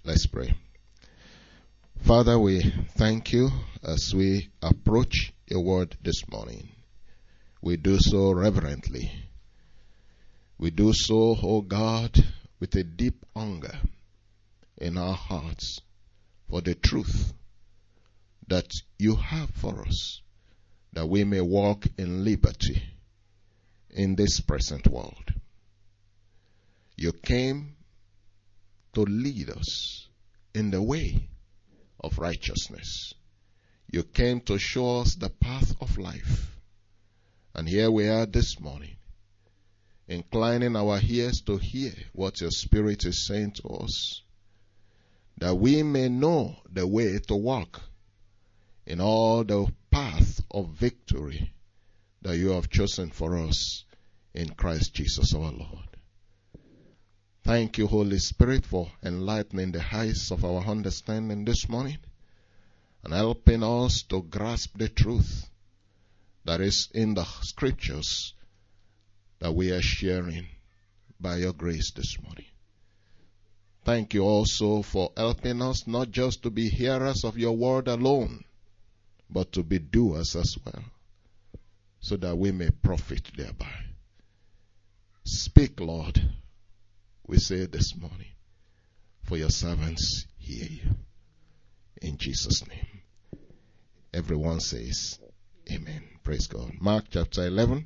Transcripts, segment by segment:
Let's pray. Father, we thank you as we approach your word this morning. We do so reverently. We do so, O God, with a deep hunger in our hearts for the truth that you have for us, that we may walk in liberty in this present world. You came to lead us in the way of righteousness. You came to show us the path of life. And here we are this morning, inclining our ears to hear what your Spirit is saying to us, that we may know the way to walk in all the path of victory that you have chosen for us in Christ Jesus our Lord. Thank you, Holy Spirit, for enlightening the eyes of our understanding this morning and helping us to grasp the truth that is in the scriptures that we are sharing by your grace this morning. Thank you also for helping us not just to be hearers of your word alone, but to be doers as well, so that we may profit thereby. Speak, Lord, we say this morning, for your servants hear you. In Jesus' name. Everyone says, Amen. Praise God. Mark chapter 11.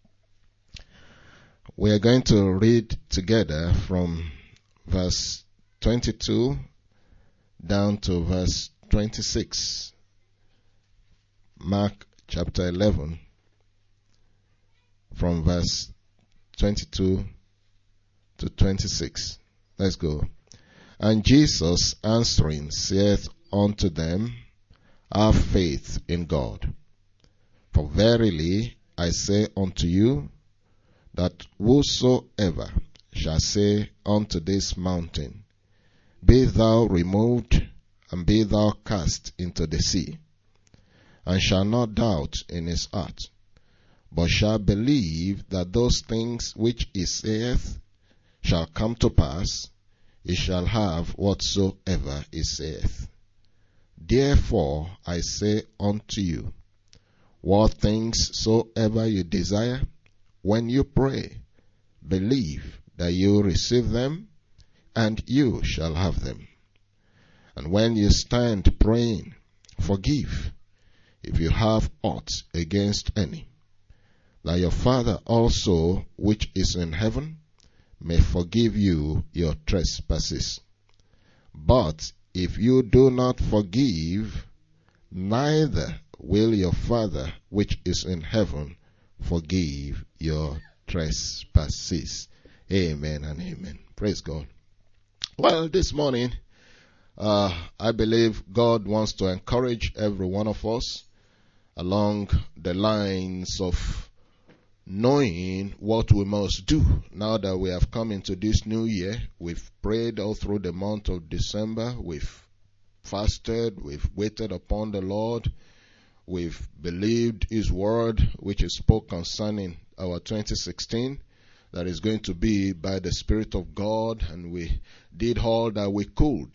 We are going to read together from verse 22 down to verse 26. Mark chapter 11 from verse 22 to 26. Let's go. And Jesus answering saith unto them, have faith in God. For verily I say unto you, that whosoever shall say unto this mountain, be thou removed, and be thou cast into the sea, and shall not doubt in his heart, but shall believe that those things which he saith shall come to pass, he shall have whatsoever he saith. Therefore I say unto you, what things soever you desire, when you pray, believe that you receive them, and you shall have them. And when you stand praying, forgive, if you have aught against any, that your Father also, which is in heaven, may forgive you your trespasses. But if you do not forgive, neither will your Father which is in heaven forgive your trespasses. Amen and amen. Praise God. Well, this morning, I believe God wants to encourage every one of us along the lines of knowing what we must do now that we have come into this new year. We've prayed all through the month of December. We've fasted. We've waited upon the Lord. We've believed his word, which is spoke concerning our 2016, that is going to be by the Spirit of God. And we did all that we could,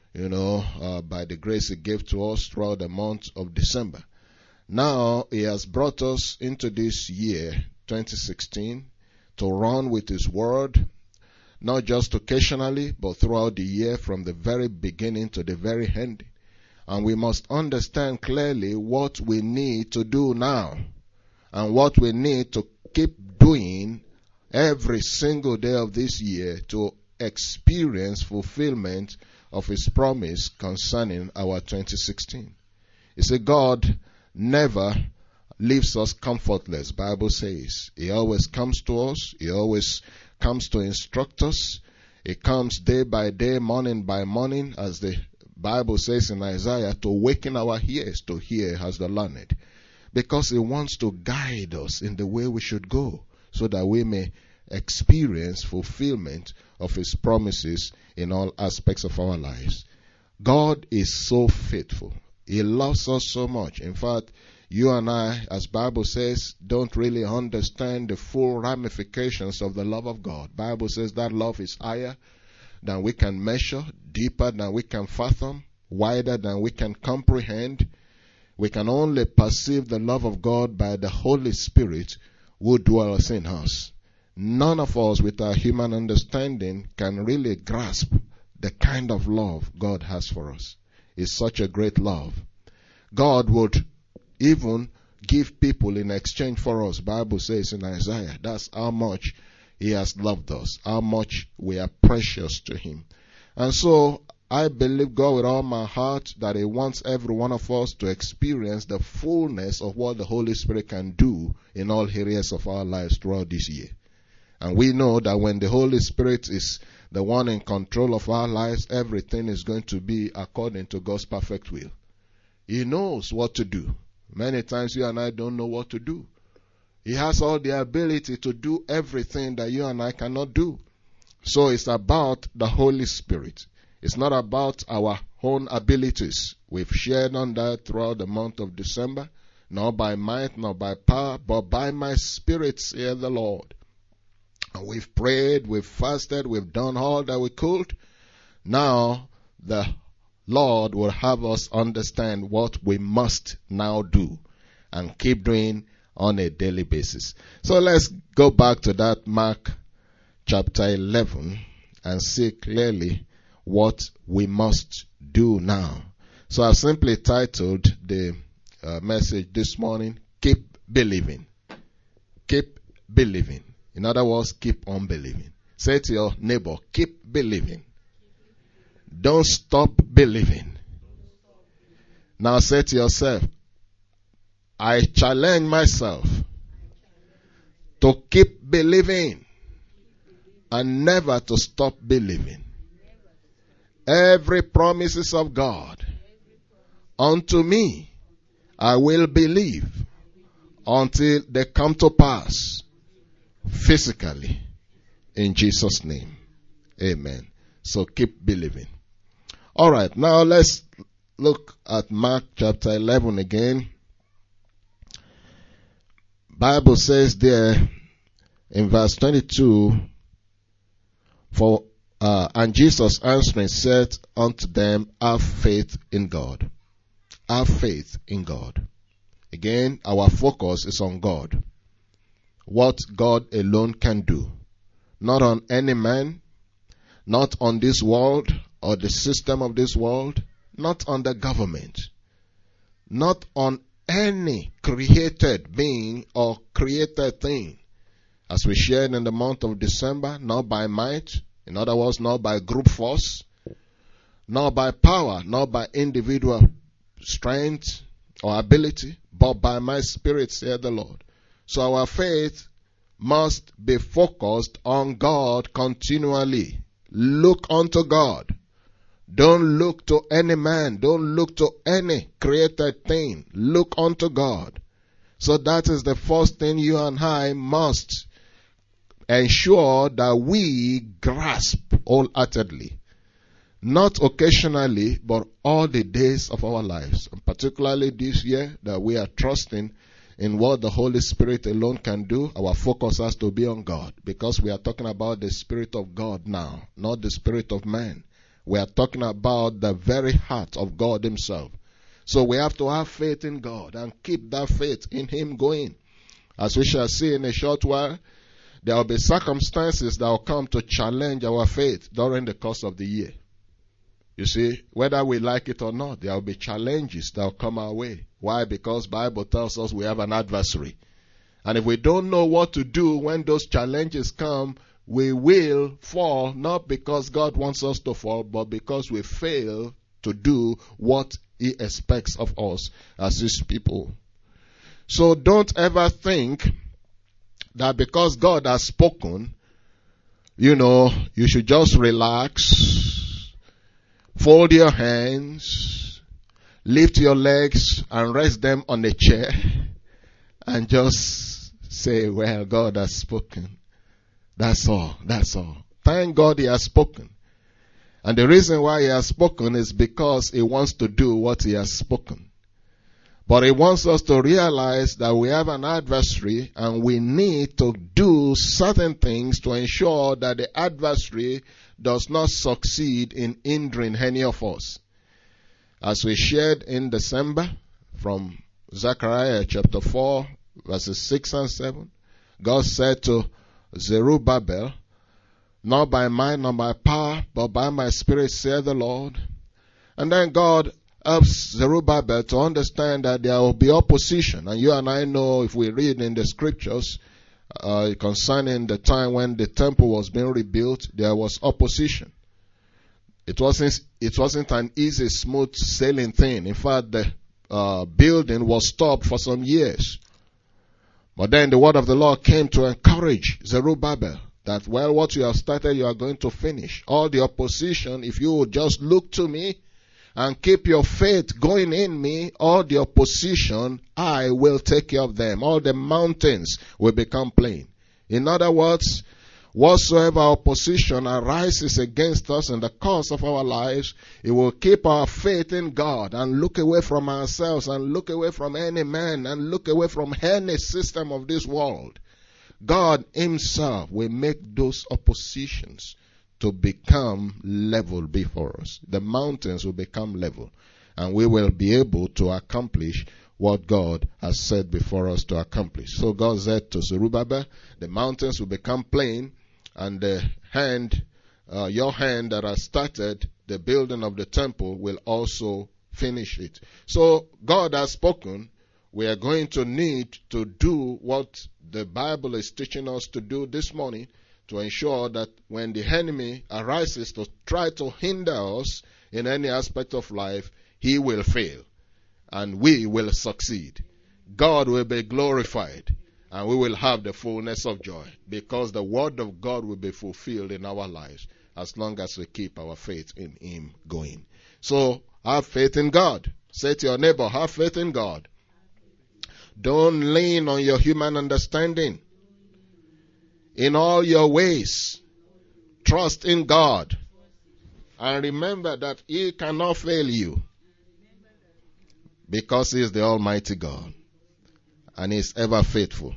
by the grace he gave to us throughout the month of December. Now he has brought us into this year, 2016, to run with his word, not just occasionally, but throughout the year, from the very beginning to the very end. And we must understand clearly what we need to do now, and what we need to keep doing every single day of this year to experience fulfillment of his promise concerning our 2016. You see, God never leaves us comfortless. Bible says he always comes to us. He always comes to instruct us. He comes day by day, morning by morning, as the Bible says in Isaiah, to waken our ears to hear as the learned, because he wants to guide us in the way we should go, so that we may experience fulfillment of his promises in all aspects of our lives. God is so faithful. He loves us so much. In fact, you and I, as Bible says, don't really understand the full ramifications of the love of God. Bible says that love is higher than we can measure, deeper than we can fathom, wider than we can comprehend. We can only perceive the love of God by the Holy Spirit who dwells in us. None of us with our human understanding can really grasp the kind of love God has for us. It's such a great love. God would even give people in exchange for us. Bible says in Isaiah, that's how much He has loved us, how much we are precious to Him. And so I believe God with all my heart that He wants every one of us to experience the fullness of what the Holy Spirit can do in all areas of our lives throughout this year. And we know that when the Holy Spirit is the one in control of our lives, everything is going to be according to God's perfect will. He knows what to do. Many times you and I don't know what to do. He has all the ability to do everything that you and I cannot do. So it's about the Holy Spirit. It's not about our own abilities. We've shared on that throughout the month of December. Not by might, not by power, but by my Spirit, saith the Lord. And we've prayed, we've fasted, we've done all that we could. Now the Lord will have us understand what we must now do and keep doing on a daily basis. So let's go back to that Mark chapter 11 and see clearly what we must do now. So I've simply titled the message this morning, Keep Believing. Keep believing. In other words, keep on believing. Say to your neighbor, keep believing. Don't stop believing. Now say to yourself, I challenge myself to keep believing and never to stop believing. Every promises of God unto me, I will believe until they come to pass physically in Jesus' name. Amen. So keep believing. All right, now let's look at Mark chapter 11 again. Bible says there in verse 22, and Jesus answering said unto them, have faith in God. Have faith in God. Again, our focus is on God. What God alone can do. Not on any man, not on this world or the system of this world, not on the government, not on any created being or created thing. As we shared in the month of December, not by might, in other words, not by group force, not by power, not by individual strength or ability, but by my Spirit, saith the Lord. So our faith must be focused on God continually. Look unto God. Don't look to any man. Don't look to any created thing. Look unto God. So that is the first thing you and I must ensure that we grasp wholeheartedly. Not occasionally, but all the days of our lives. And particularly this year that we are trusting in what the Holy Spirit alone can do. Our focus has to be on God, because we are talking about the Spirit of God now, not the Spirit of man. We are talking about the very heart of God Himself. So we have to have faith in God and keep that faith in Him going. As we shall see in a short while, there will be circumstances that will come to challenge our faith during the course of the year. You see, whether we like it or not, there will be challenges that will come our way. Why? Because the Bible tells us we have an adversary. And if we don't know what to do when those challenges come, we will fall, not because God wants us to fall, but because we fail to do what He expects of us as His people. So don't ever think that because God has spoken, you should just relax, fold your hands, lift your legs and rest them on a chair and just say, well, God has spoken. That's all. That's all. Thank God He has spoken. And the reason why He has spoken is because He wants to do what He has spoken. But he wants us to realize that we have an adversary and we need to do certain things to ensure that the adversary does not succeed in hindering any of us. As we shared in December from Zechariah chapter 4 verses 6 and 7, God said to Zerubbabel, "Not by might nor by power, but by my spirit, saith the Lord." And then God helps Zerubbabel to understand that there will be opposition. And you and I know, if we read in the scriptures concerning the time when the temple was being rebuilt, there was opposition. It wasn't an easy, smooth sailing thing. In fact, the building was stopped for some years. But then the word of the Lord came to encourage Zerubbabel that, well, what you have started, you are going to finish. All the opposition, if you would just look to me and keep your faith going in me, all the opposition, I will take care of them. All the mountains will become plain. In other words, whatsoever opposition arises against us in the course of our lives, it will keep our faith in God and look away from ourselves and look away from any man and look away from any system of this world. God himself will make those oppositions to become level before us. The mountains will become level, and we will be able to accomplish what God has said before us to accomplish. So God said to Zerubbabel, the mountains will become plain, and your hand that has started the building of the temple will also finish it. So God has spoken. We are going to need to do what the Bible is teaching us to do this morning, to ensure that when the enemy arises to try to hinder us in any aspect of life, he will fail and we will succeed. God will be glorified and we will have the fullness of joy, because the word of God will be fulfilled in our lives as long as we keep our faith in him going. So have faith in God. Say to your neighbor, have faith in God. Don't lean on your human understanding. In all your ways, trust in God. And remember that he cannot fail you, because he is the Almighty God and he is ever faithful.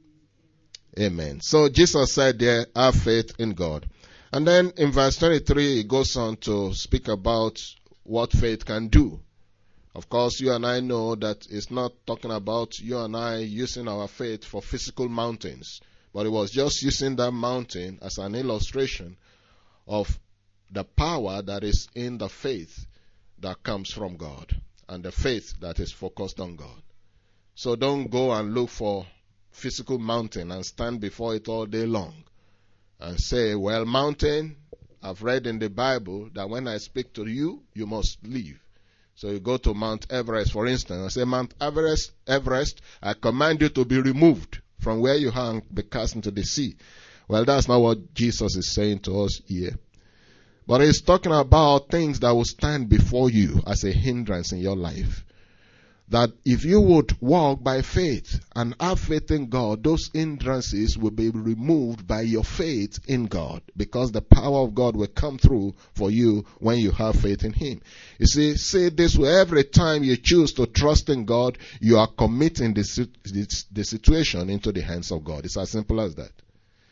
Amen. So Jesus said there, have faith in God. And then in verse 23, he goes on to speak about what faith can do. Of course, you and I know that it's not talking about you and I using our faith for physical mountains, but it was just using that mountain as an illustration of the power that is in the faith that comes from God and the faith that is focused on God. So don't go and look for physical mountain and stand before it all day long and say, well, mountain, I've read in the Bible that when I speak to you, you must leave. So you go to Mount Everest, for instance, and say, Mount Everest, I command you to be removed from where you hang, be cast into the sea. Well, that's not what Jesus is saying to us here. But he's talking about things that will stand before you as a hindrance in your life. That if you would walk by faith and have faith in God, those hindrances will be removed by your faith in God, because the power of God will come through for you when you have faith in him. You see, say this way, every time you choose to trust in God, you are committing the situation into the hands of God. It's as simple as that.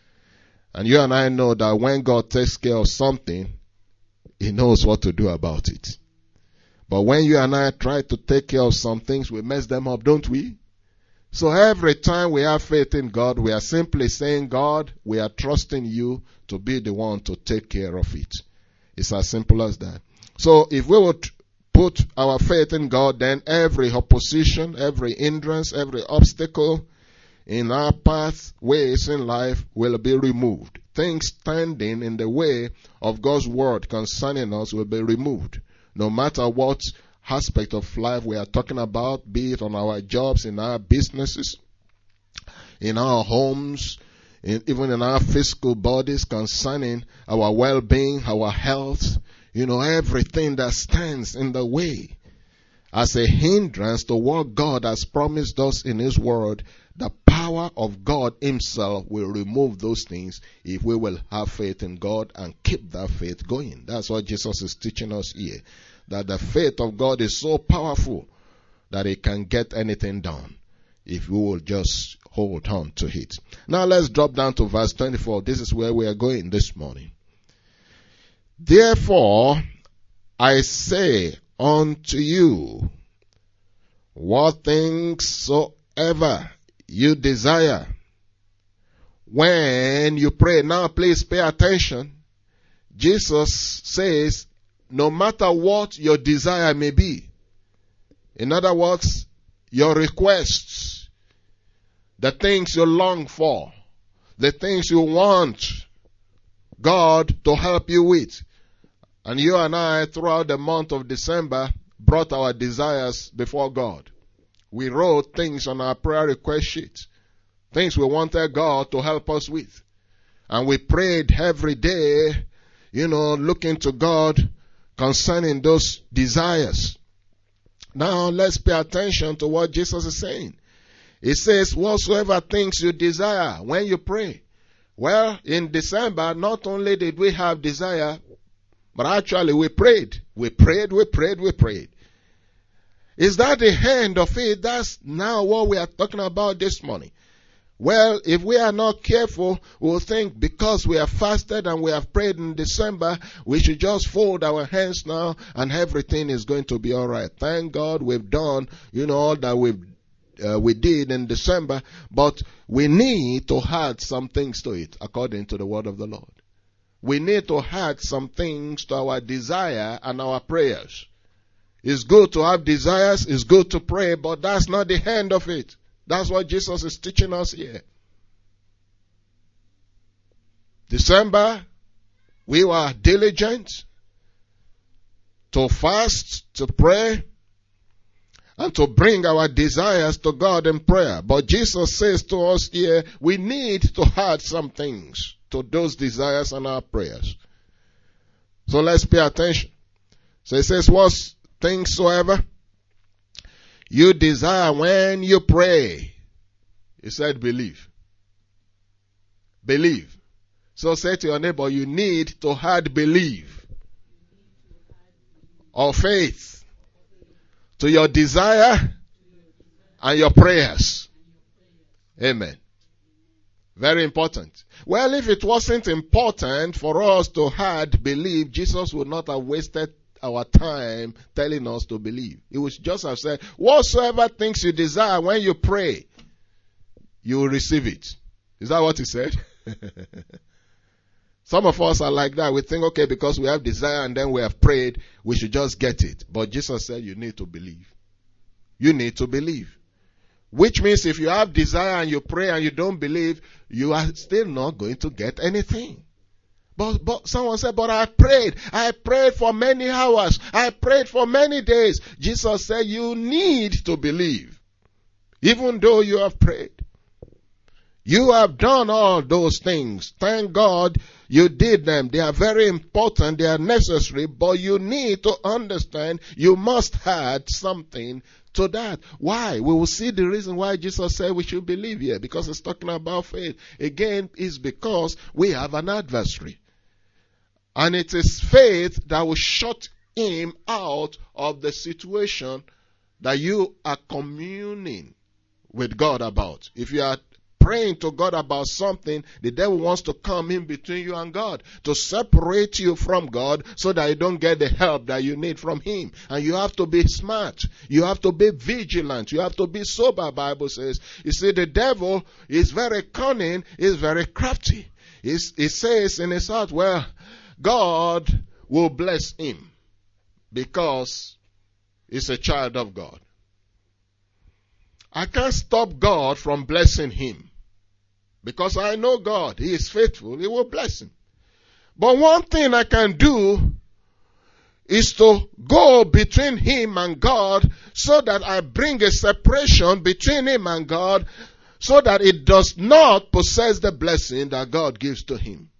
And you and I know that when God takes care of something, he knows what to do about it. But when you and I try to take care of some things, we mess them up, don't we? So every time we have faith in God, we are simply saying, God, we are trusting you to be the one to take care of it. It's as simple as that. So if we would put our faith in God, then every opposition, every hindrance, every obstacle in our pathways in life will be removed. Things standing in the way of God's word concerning us will be removed. No matter what aspect of life we are talking about, be it on our jobs, in our businesses, in our homes, even in our physical bodies, concerning our well-being, our health, everything that stands in the way as a hindrance to what God has promised us in his word, the power of God himself will remove those things if we will have faith in God and keep that faith going. That's what Jesus is teaching us here. That the faith of God is so powerful that he can get anything done if we will just hold on to it. Now let's drop down to verse 24. This is where we are going this morning. Therefore, I say unto you, what things soever you desire, when you pray. Now please pay attention. Jesus says, no matter what your desire may be, in other words, your requests, the things you long for, the things you want God to help you with. And you and I, throughout the month of December, brought our desires before God. We wrote things on our prayer request sheet, things we wanted God to help us with. And we prayed every day, looking to God concerning those desires. Now let's pay attention to what Jesus is saying. He says, whatsoever things you desire when you pray. Well, in December, not only did we have desire, but actually we prayed. We prayed. Is that the end of it? That's now what we are talking about this morning. Well, if we are not careful, we'll think because we have fasted and we have prayed in December, we should just fold our hands now and everything is going to be all right. Thank God we've done, all that we did in December, but we need to add some things to it according to the word of the Lord. We need to add some things to our desire and our prayers. It's good to have desires, it's good to pray, but that's not the end of it. That's what Jesus is teaching us here. December, we were diligent to fast, to pray, and to bring our desires to God in prayer. But Jesus says to us here, we need to add some things to those desires and our prayers. So let's pay attention. So he says, what things soever you desire when you pray. He said, believe. Believe. So say to your neighbor, you need to add believe or faith to your desire and your prayers. Amen. Very important. Well, if it wasn't important for us to add believe, Jesus would not have wasted our time telling us to believe. He would just have said, whatsoever things you desire when you pray, you will receive it. Is that what he said? Some of us are like that. We think, okay, because we have desire and then we have prayed, we should just get it. But Jesus said you need to believe. You need to believe. Which means if you have desire and you pray and you don't believe, you are still not going to get anything. But someone said, but I prayed for many hours. I prayed for many days. Jesus said, you need to believe. Even though you have prayed. You have done all those things. Thank God you did them. They are very important. They are necessary. But you need to understand you must add something to that. Why? We will see the reason why Jesus said we should believe here. Because it's talking about faith. Again, it's because we have an adversary. And it is faith that will shut him out of the situation that you are communing with God about. If you are praying to God about something, the devil wants to come in between you and God to separate you from God so that you don't get the help that you need from him. And you have to be smart. You have to be vigilant. You have to be sober, Bible says. You see, the devil is very cunning, is very crafty. He says in his heart, well, God will bless him because he's a child of God. I can't stop God from blessing him because I know God. He is faithful. He will bless him. But one thing I can do is to go between him and God so that I bring a separation between him and God so that it does not possess the blessing that God gives to him.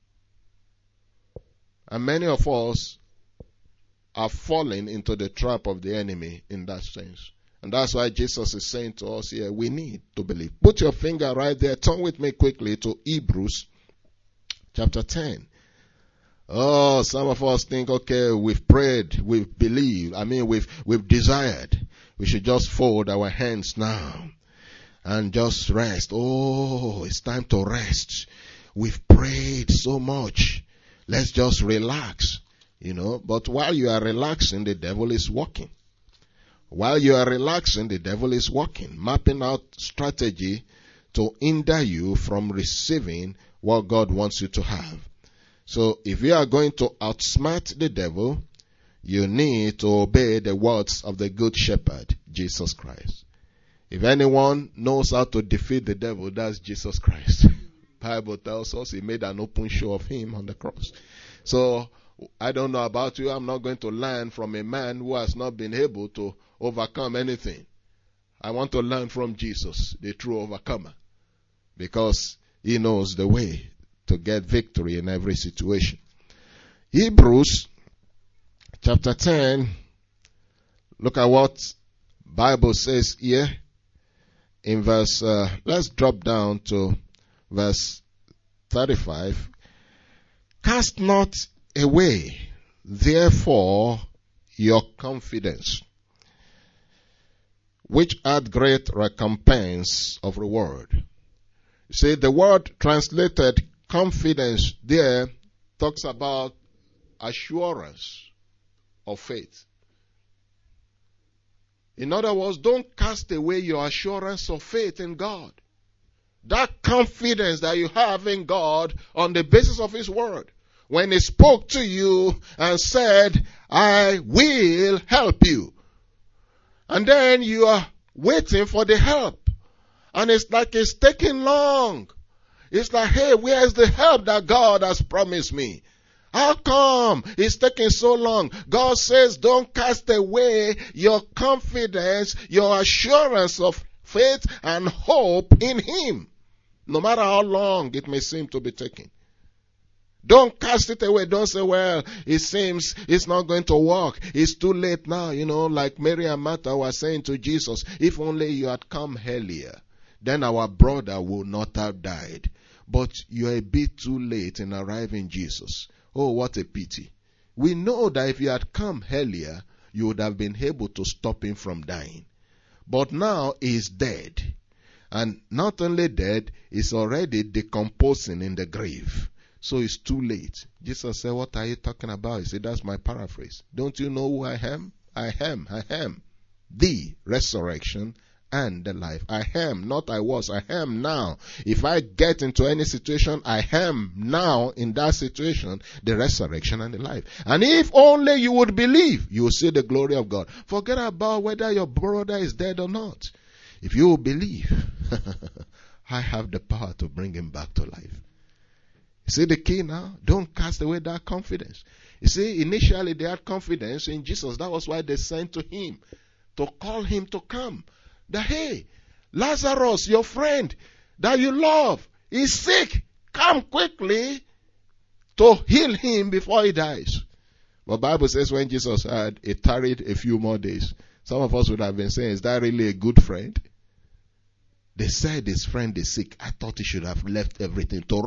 And many of us are falling into the trap of the enemy in that sense. And that's why Jesus is saying to us here, we need to believe. Put your finger right there. Turn with me quickly to Hebrews chapter 10. Oh, some of us think, okay, we've prayed, we've believed, we've desired. We should just fold our hands now and just rest. Oh, it's time to rest. We've prayed so much. Let's just relax, But while you are relaxing, the devil is working. While you are relaxing, the devil is working, mapping out strategy to hinder you from receiving what God wants you to have. So if you are going to outsmart the devil, you need to obey the words of the Good Shepherd, Jesus Christ. If anyone knows how to defeat the devil, that's Jesus Christ. Bible tells us he made an open show of him on the cross. So I don't know about you. I'm not going to learn from a man who has not been able to overcome anything. I want to learn from Jesus, the true overcomer, because he knows the way to get victory in every situation. Hebrews chapter 10, look at what Bible says here in verse, let's drop down to verse 35. Cast not away, therefore, your confidence, which hath great recompense of reward. You see, the word translated confidence there talks about assurance of faith. In other words, don't cast away your assurance of faith in God. That confidence that you have in God on the basis of His word. When He spoke to you and said, I will help you. And then you are waiting for the help. And it's like it's taking long. It's like, hey, where's the help that God has promised me? How come it's taking so long? God says, don't cast away your confidence, your assurance of faith and hope in Him, no matter how long it may seem to be taking. Don't cast it away. Don't say, well, it seems it's not going to work. It's too late now. Like Mary and Martha were saying to Jesus, if only you had come earlier, then our brother would not have died. But you're a bit too late in arriving Jesus. Oh, what a pity. We know that if you had come earlier, you would have been able to stop him from dying. But now he's dead. And not only dead, he's already decomposing in the grave. So it's too late. Jesus said, what are you talking about? He said, that's my paraphrase. Don't you know who I am? I am the resurrection and the life. I am, not I was, I am now. If I get into any situation, I am now in that situation, the resurrection and the life. And if only you would believe, you will see the glory of God. Forget about whether your brother is dead or not. If you will believe, I have the power to bring him back to life. You see the key now? Don't cast away that confidence. You see, initially they had confidence in Jesus. That was why they sent to him, to call him to come. That, hey, Lazarus, your friend that you love, is sick. Come quickly to heal him before he dies. But the Bible says when Jesus had, it tarried a few more days. Some of us would have been saying, is that really a good friend? They said his friend is sick. I thought he should have left everything to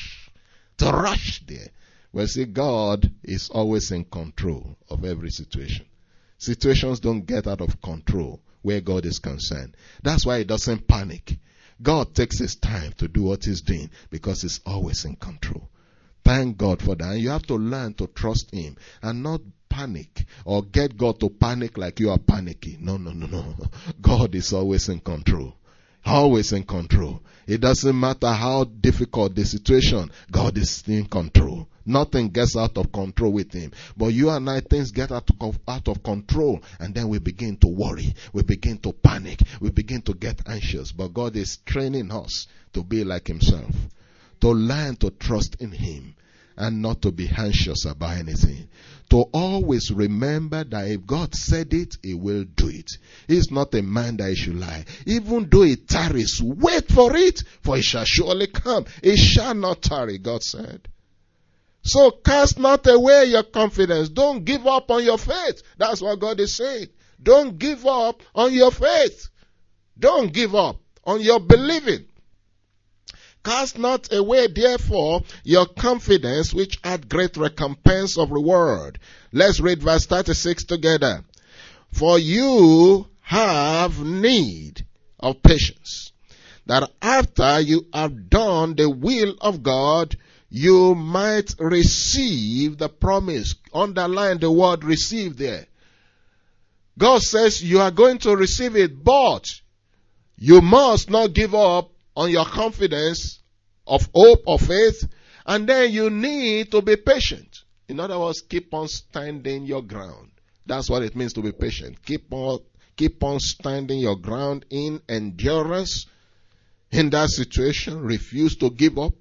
rush there. Well, see, God is always in control of every situation. Situations don't get out of control where God is concerned. That's why He doesn't panic. God takes His time to do what He's doing because He's always in control. Thank God for that. And you have to learn to trust Him and not panic or get God to panic like you are panicking. No. God is always in control. Always in control. It doesn't matter how difficult the situation, God is in control. Nothing gets out of control with Him. But you and I, things get out of control, and then we begin to worry. We begin to panic. We begin to get anxious. But God is training us to be like Himself, to learn to trust in Him and not to be anxious about anything. To always remember that if God said it, He will do it. He's not a man that He should lie. Even though it tarries, wait for it, for it shall surely come. It shall not tarry, God said. So cast not away your confidence. Don't give up on your faith. That's what God is saying. Don't give up on your faith. Don't give up on your believing. Cast not away, therefore, your confidence, which hath great recompense of reward. Let's read verse 36 together. For you have need of patience, that after you have done the will of God, you might receive the promise. Underline the word receive there. God says you are going to receive it, but you must not give up on your confidence of hope or faith, and then you need to be patient. In other words, keep on standing your ground. That's what it means to be patient. Keep on standing your ground in endurance in that situation. Refuse to give up,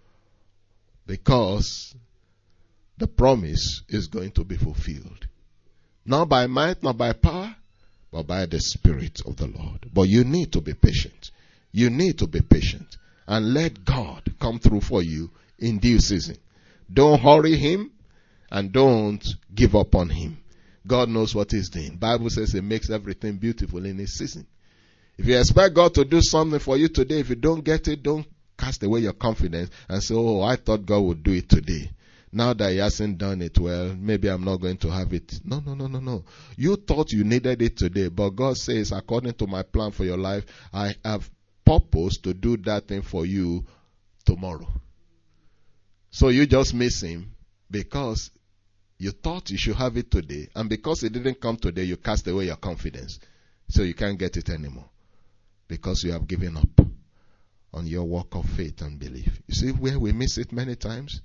because the promise is going to be fulfilled. Not by might, not by power, but by the Spirit of the Lord. But you need to be patient. You need to be patient and let God come through for you in due season. Don't hurry him and don't give up on him. God knows what he's doing. Bible says he makes everything beautiful in his season. If you expect God to do something for you today, if you don't get it, don't cast away your confidence and say, oh, I thought God would do it today. Now that he hasn't done it well, maybe I'm not going to have it. No. You thought you needed it today, but God says, according to my plan for your life, I have purpose to do that thing for you tomorrow. So you just miss him because you thought you should have it today, and because it didn't come today, you cast away your confidence. So you can't get it anymore because you have given up on your walk of faith and belief. You see where we miss it many times?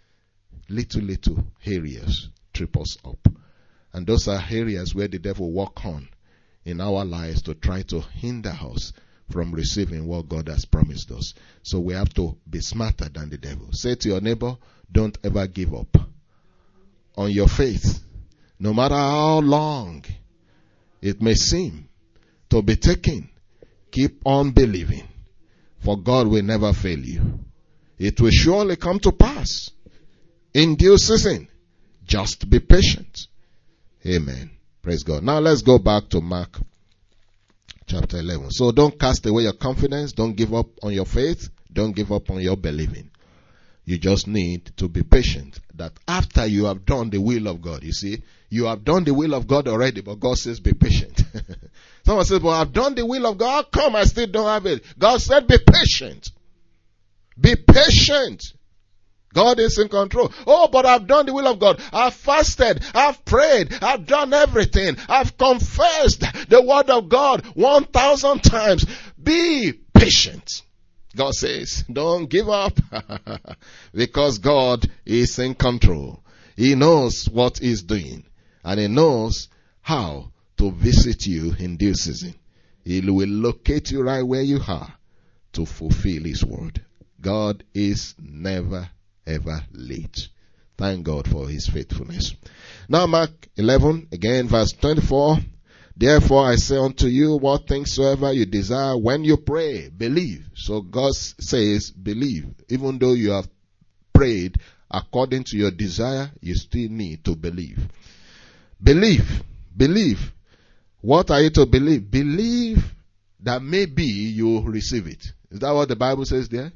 Little areas trip us up. And those are areas where the devil works on in our lives to try to hinder us from receiving what God has promised us. So we have to be smarter than the devil. Say to your neighbor, don't ever give up on your faith. No matter how long it may seem to be taken, keep on believing, for God will never fail you. It will surely come to pass in due season. Just be patient. Amen. Praise God. Now let's go back to Mark chapter 11. So don't cast away your confidence. Don't give up on your faith. Don't give up on your believing. You just need to be patient. That after you have done the will of God, you see, you have done the will of God already, but God says be patient. Someone says, well, I've done the will of God. How come I still don't have it? God said be patient. Be patient. God is in control. Oh, but I've done the will of God. I've fasted. I've prayed. I've done everything. I've confessed the word of God 1,000 times. Be patient. God says, don't give up because God is in control. He knows what he's doing, and he knows how to visit you in due season. He will locate you right where you are to fulfill his word. God is never ever late. Thank God for his faithfulness. Now Mark 11, again verse 24. Therefore I say unto you, what things soever you desire when you pray, believe. So God says believe. Even though you have prayed according to your desire, you still need to believe. Believe. Believe. What are you to believe? Believe that maybe you will receive it. Is that what the Bible says there?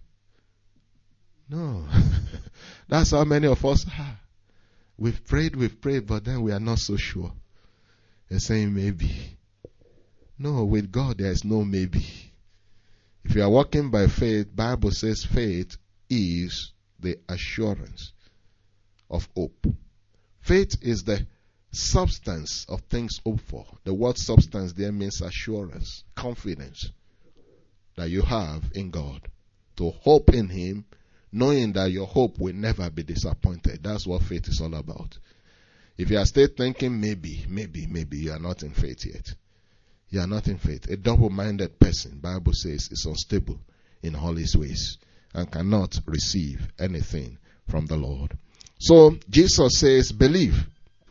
No. That's how many of us are. We've prayed, but then we are not so sure. They're saying maybe. No, with God there is no maybe. If you are walking by faith, Bible says faith is the assurance of hope. Faith is the substance of things hoped for. The word substance there means assurance, confidence that you have in God. To hope in him, knowing that your hope will never be disappointed. That's what faith is all about. If you are still thinking maybe, you are not in faith yet. You are not in faith. A double-minded person, Bible says, is unstable in all his ways and cannot receive anything from the Lord. So Jesus says, believe.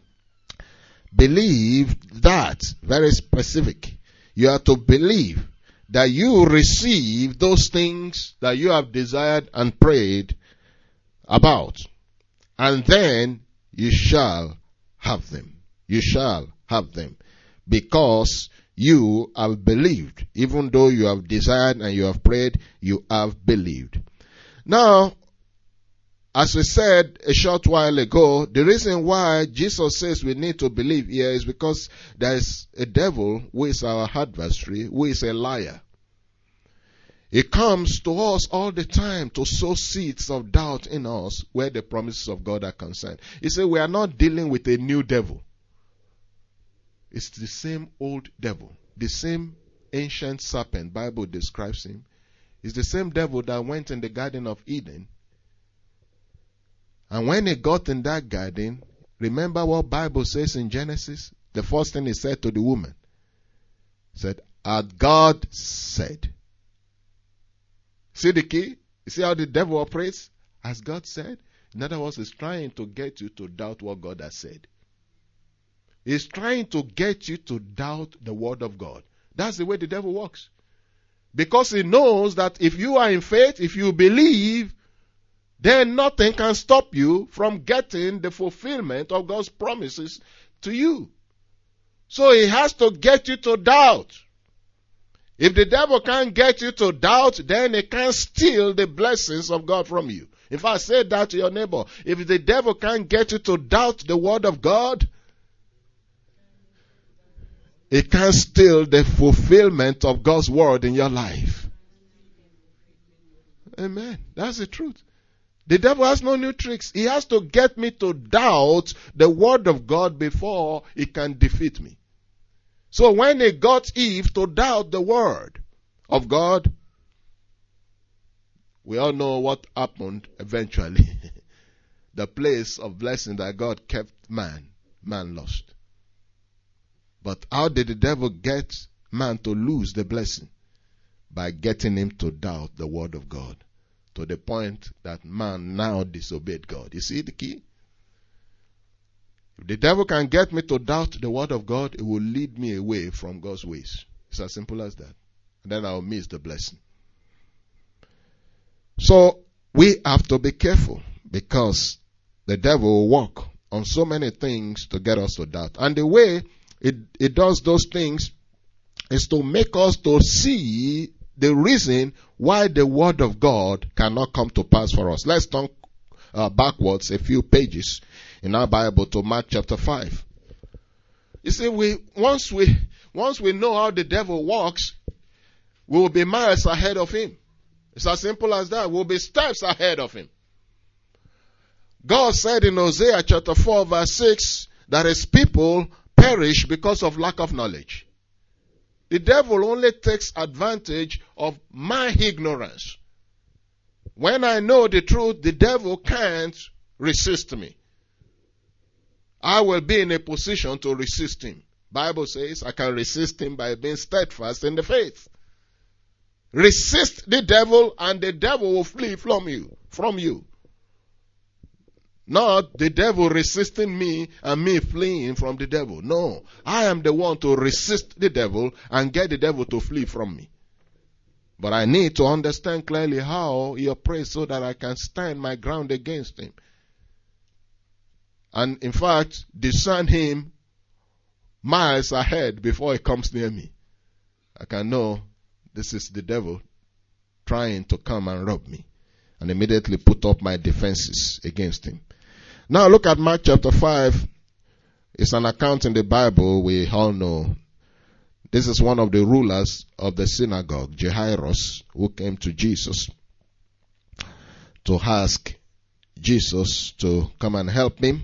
Believe that, very specific. You are to believe that you receive those things that you have desired and prayed about. And then you shall have them. You shall have them. Because you have believed. Even though you have desired and you have prayed, you have believed. Now, as we said a short while ago, the reason why Jesus says we need to believe here is because there is a devil who is our adversary, who is a liar. He comes to us all the time to sow seeds of doubt in us where the promises of God are concerned. He said we are not dealing with a new devil. It's the same old devil, the same ancient serpent. Bible describes him. It's the same devil that went in the Garden of Eden. And when he got in that garden, remember what Bible says in Genesis? The first thing he said to the woman, he said, "As God said." See the key? You see how the devil operates? As God said. In other words, he's trying to get you to doubt what God has said. He's trying to get you to doubt the word of God. That's the way the devil works. Because he knows that if you are in faith, if you believe, then nothing can stop you from getting the fulfillment of God's promises to you. So he has to get you to doubt. If the devil can't get you to doubt, then he can't steal the blessings of God from you. If I say that to your neighbor, if the devil can't get you to doubt the word of God, he can't steal the fulfillment of God's word in your life. Amen. That's the truth. The devil has no new tricks. He has to get me to doubt the word of God before he can defeat me. So when he got Eve to doubt the word of God, we all know what happened eventually. The place of blessing that God kept man lost. But how did the devil get man to lose the blessing? By getting him to doubt the word of God, to the point that man now disobeyed God. You see the key? If the devil can get me to doubt the word of God, it will lead me away from God's ways. It's as simple as that. And then I'll miss the blessing. So we have to be careful, because the devil will work on so many things to get us to doubt. And the way it does those things is to make us to see the reason why the word of God cannot come to pass for us. Let's turn backwards a few pages in our Bible to Mark chapter 5. You see, once we know how the devil works, we will be miles ahead of him. It's as simple as that. We'll be steps ahead of him. God said in Hosea chapter 4 verse 6 that his people perish because of lack of knowledge. The devil only takes advantage of my ignorance. When I know the truth, the devil can't resist me. I will be in a position to resist him. Bible says I can resist him by being steadfast in the faith. Resist the devil and the devil will flee from you. Not the devil resisting me and me fleeing from the devil. No, I am the one to resist the devil and get the devil to flee from me. But I need to understand clearly how he operates so that I can stand my ground against him. And in fact, discern him miles ahead before he comes near me. I can know this is the devil trying to come and rob me, and immediately put up my defenses against him. Now look at Mark chapter 5. It's an account in the Bible we all know. This is one of the rulers of the synagogue, Jairus, who came to Jesus to ask Jesus to come and help him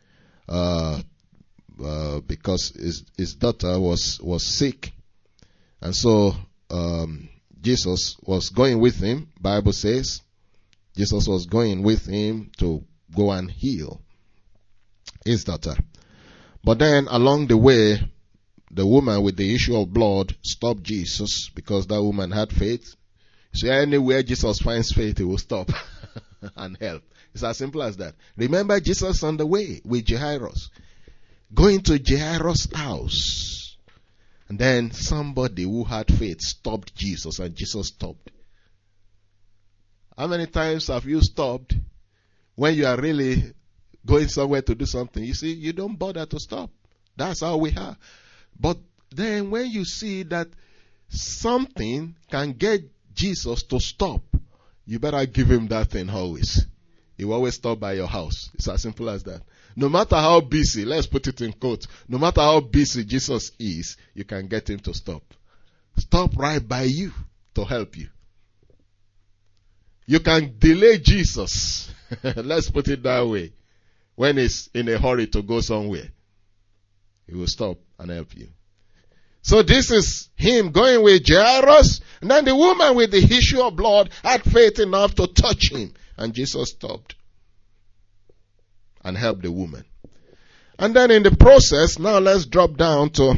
because his daughter was sick. And so Jesus was going with him. Bible says Jesus was going with him to go and heal his daughter. But then along the way, the woman with the issue of blood stopped Jesus because that woman had faith. So anywhere Jesus finds faith, he will stop and help. It's as simple as that. Remember Jesus on the way with Jairus, going to Jairus' house. And then somebody who had faith stopped Jesus and Jesus stopped. How many times have you stopped when you are really going somewhere to do something? You see, you don't bother to stop. That's how we are. But then when you see that something can get Jesus to stop, you better give him that thing always. He will always stop by your house. It's as simple as that. No matter how busy, let's put it in quotes, no matter how busy Jesus is, you can get him to stop. Stop right by you to help you. You can delay Jesus. Let's put it that way. When he's in a hurry to go somewhere, he will stop and help you. So this is him going with Jairus, and then the woman with the issue of blood had faith enough to touch him, and Jesus stopped and helped the woman. And then in the process, now let's drop down to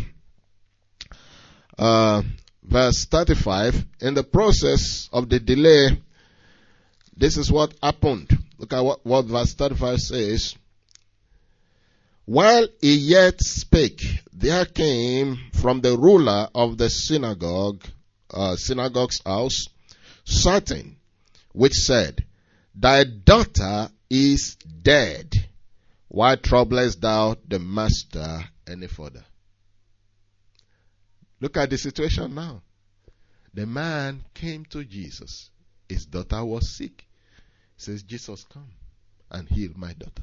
verse 35. In the process of the delay, this is what happened. Look at what verse 35 says. While he yet spake, there came from the ruler of the synagogue's house, certain, which said, Thy daughter is dead. Why troublest thou the master any further? Look at the situation now. The man came to Jesus. His daughter was sick. He says, Jesus, come and heal my daughter.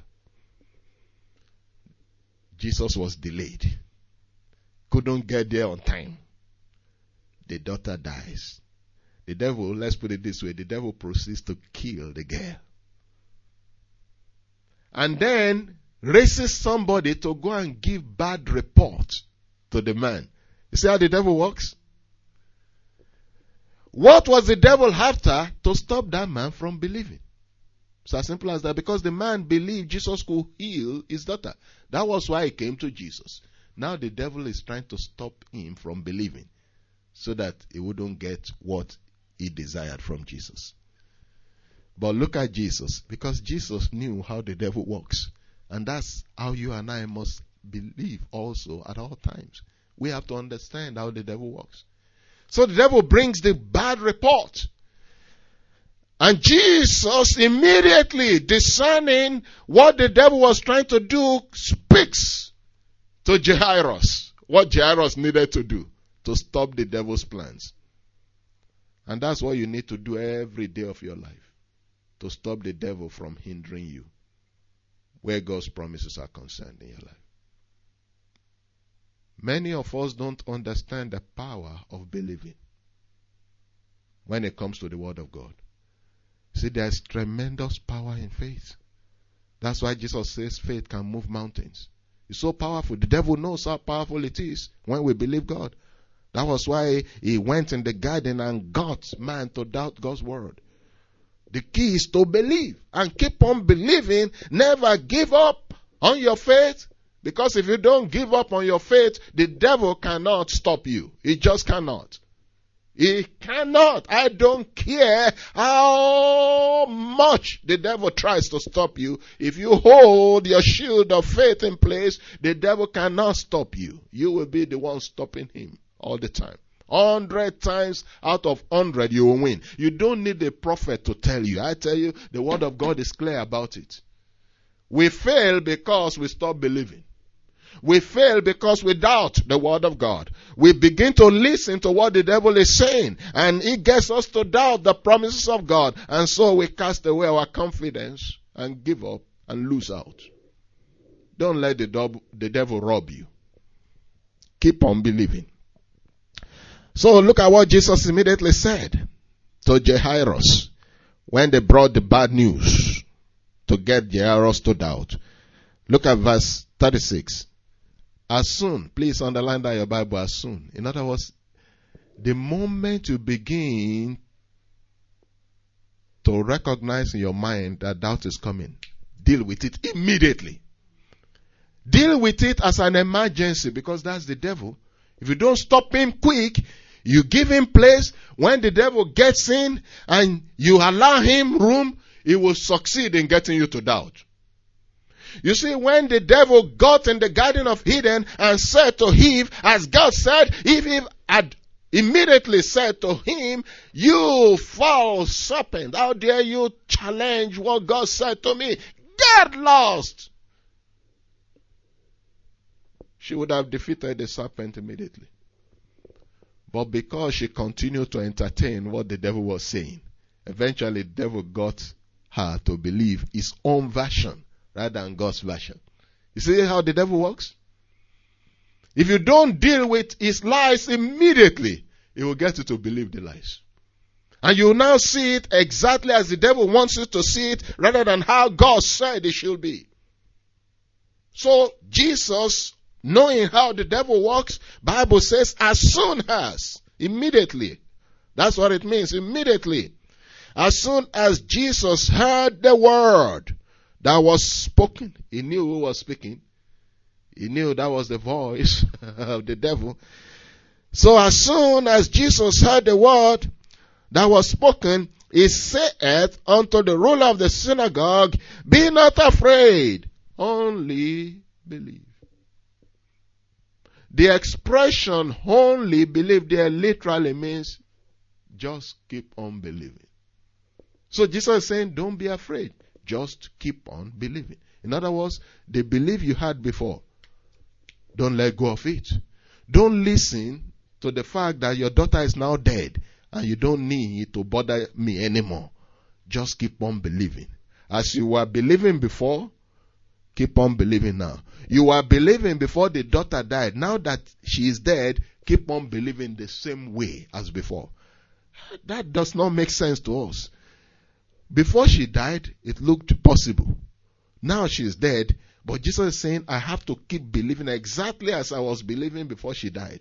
Jesus was delayed. Couldn't get there on time. The daughter dies. The devil, let's put it this way, the devil proceeds to kill the girl. And then raises somebody to go and give bad report to the man. You see how the devil works? What was the devil after to stop that man from believing? It's as simple as that, because the man believed Jesus could heal his daughter. That was why he came to Jesus. Now the devil is trying to stop him from believing so that he wouldn't get what he desired from Jesus. But look at Jesus, because Jesus knew how the devil works. And that's how you and I must believe also at all times. We have to understand how the devil works. So the devil brings the bad report. And Jesus, immediately discerning what the devil was trying to do, speaks to Jairus what Jairus needed to do to stop the devil's plans. And that's what you need to do every day of your life, to stop the devil from hindering you where God's promises are concerned in your life. Many of us don't understand the power of believing when it comes to the Word of God. See, there's tremendous power in faith. That's why Jesus says faith can move mountains. It's so powerful. The devil knows how powerful it is when we believe God. That was why he went in the garden and got man to doubt God's word. The key is to believe and keep on believing. Never give up on your faith. Because if you don't give up on your faith, the devil cannot stop you. He just cannot. He cannot. I don't care how much the devil tries to stop you. If you hold your shield of faith in place, the devil cannot stop you. You will be the one stopping him all the time. 100 times out of 100 you will win. You don't need a prophet to tell you. I tell you, the word of God is clear about it. We fail because we stop believing. We fail because we doubt the word of God. We begin to listen to what the devil is saying, and he gets us to doubt the promises of God. And so we cast away our confidence and give up and lose out. Don't let the devil rob you. Keep on believing. So look at what Jesus immediately said to Jairus when they brought the bad news to get Jairus to doubt. Look at verse 36. As soon, please underline that in your Bible, as soon. In other words, the moment you begin to recognize in your mind that doubt is coming, deal with it immediately. Deal with it as an emergency, because that's the devil. If you don't stop him quick, you give him place. When the devil gets in and you allow him room, he will succeed in getting you to doubt. You see, when the devil got in the Garden of Eden and said to Eve, as God said, Eve had immediately said to him, you foul serpent, how dare you challenge what God said to me? Get lost! She would have defeated the serpent immediately. But because she continued to entertain what the devil was saying, Eventually, the devil got her to believe his own version rather than God's version. You see how the devil works? If you don't deal with his lies immediately, he will get you to believe the lies. And you will now see it exactly as the devil wants you to see it rather than how God said it should be. So Jesus, knowing how the devil works, Bible says as soon as, immediately. That's what it means, immediately. As soon as Jesus heard the word that was spoken, he knew who was speaking. He knew that was the voice of the devil. So as soon as Jesus heard the word that was spoken, he saith unto the ruler of the synagogue, be not afraid, only believe. The expression only believe there literally means just keep on believing. So Jesus is saying, don't be afraid. Just keep on believing. In other words, the belief you had before, don't let go of it. Don't listen to the fact that your daughter is now dead and you don't need to bother me anymore. Just keep on believing. As you were believing before, keep on believing now. You were believing before the daughter died. Now that she is dead, keep on believing the same way as before. That does not make sense to us. Before she died, it looked possible. Now she is dead, but Jesus is saying, I have to keep believing exactly as I was believing before she died.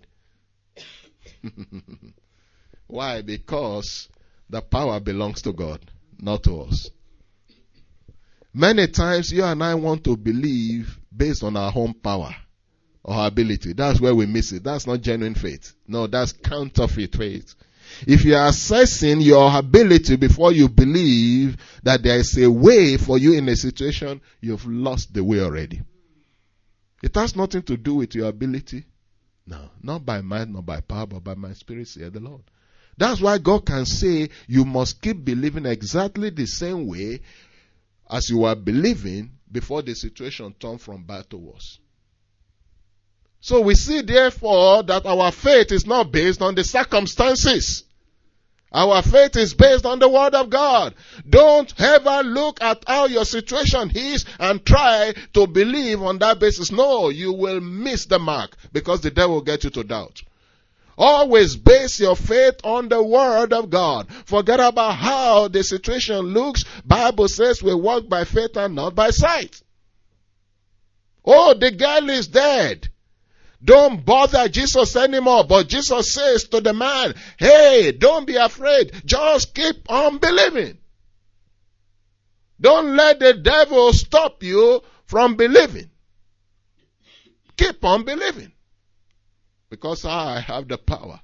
Why? Because the power belongs to God, not to us. Many times you and I want to believe based on our own power or our ability. That's where we miss it. That's not genuine faith. No, that's counterfeit faith. If you are assessing your ability before you believe that there is a way for you in a situation, you've lost the way already. It has nothing to do with your ability. No, not by might, not by power, but by my spirit, saith the Lord. That's why God can say you must keep believing exactly the same way as you were believing before the situation turned from bad to worse. So we see therefore that our faith is not based on the circumstances. Our faith is based on the word of God. Don't ever look at how your situation is and try to believe on that basis. No, you will miss the mark because the devil will get you to doubt. Always base your faith on the word of God. Forget about how the situation looks. Bible says we walk by faith and not by sight. Oh, the girl is dead. Don't bother Jesus anymore. But Jesus says to the man, hey, don't be afraid. Just keep on believing. Don't let the devil stop you from believing. Keep on believing. Because I have the power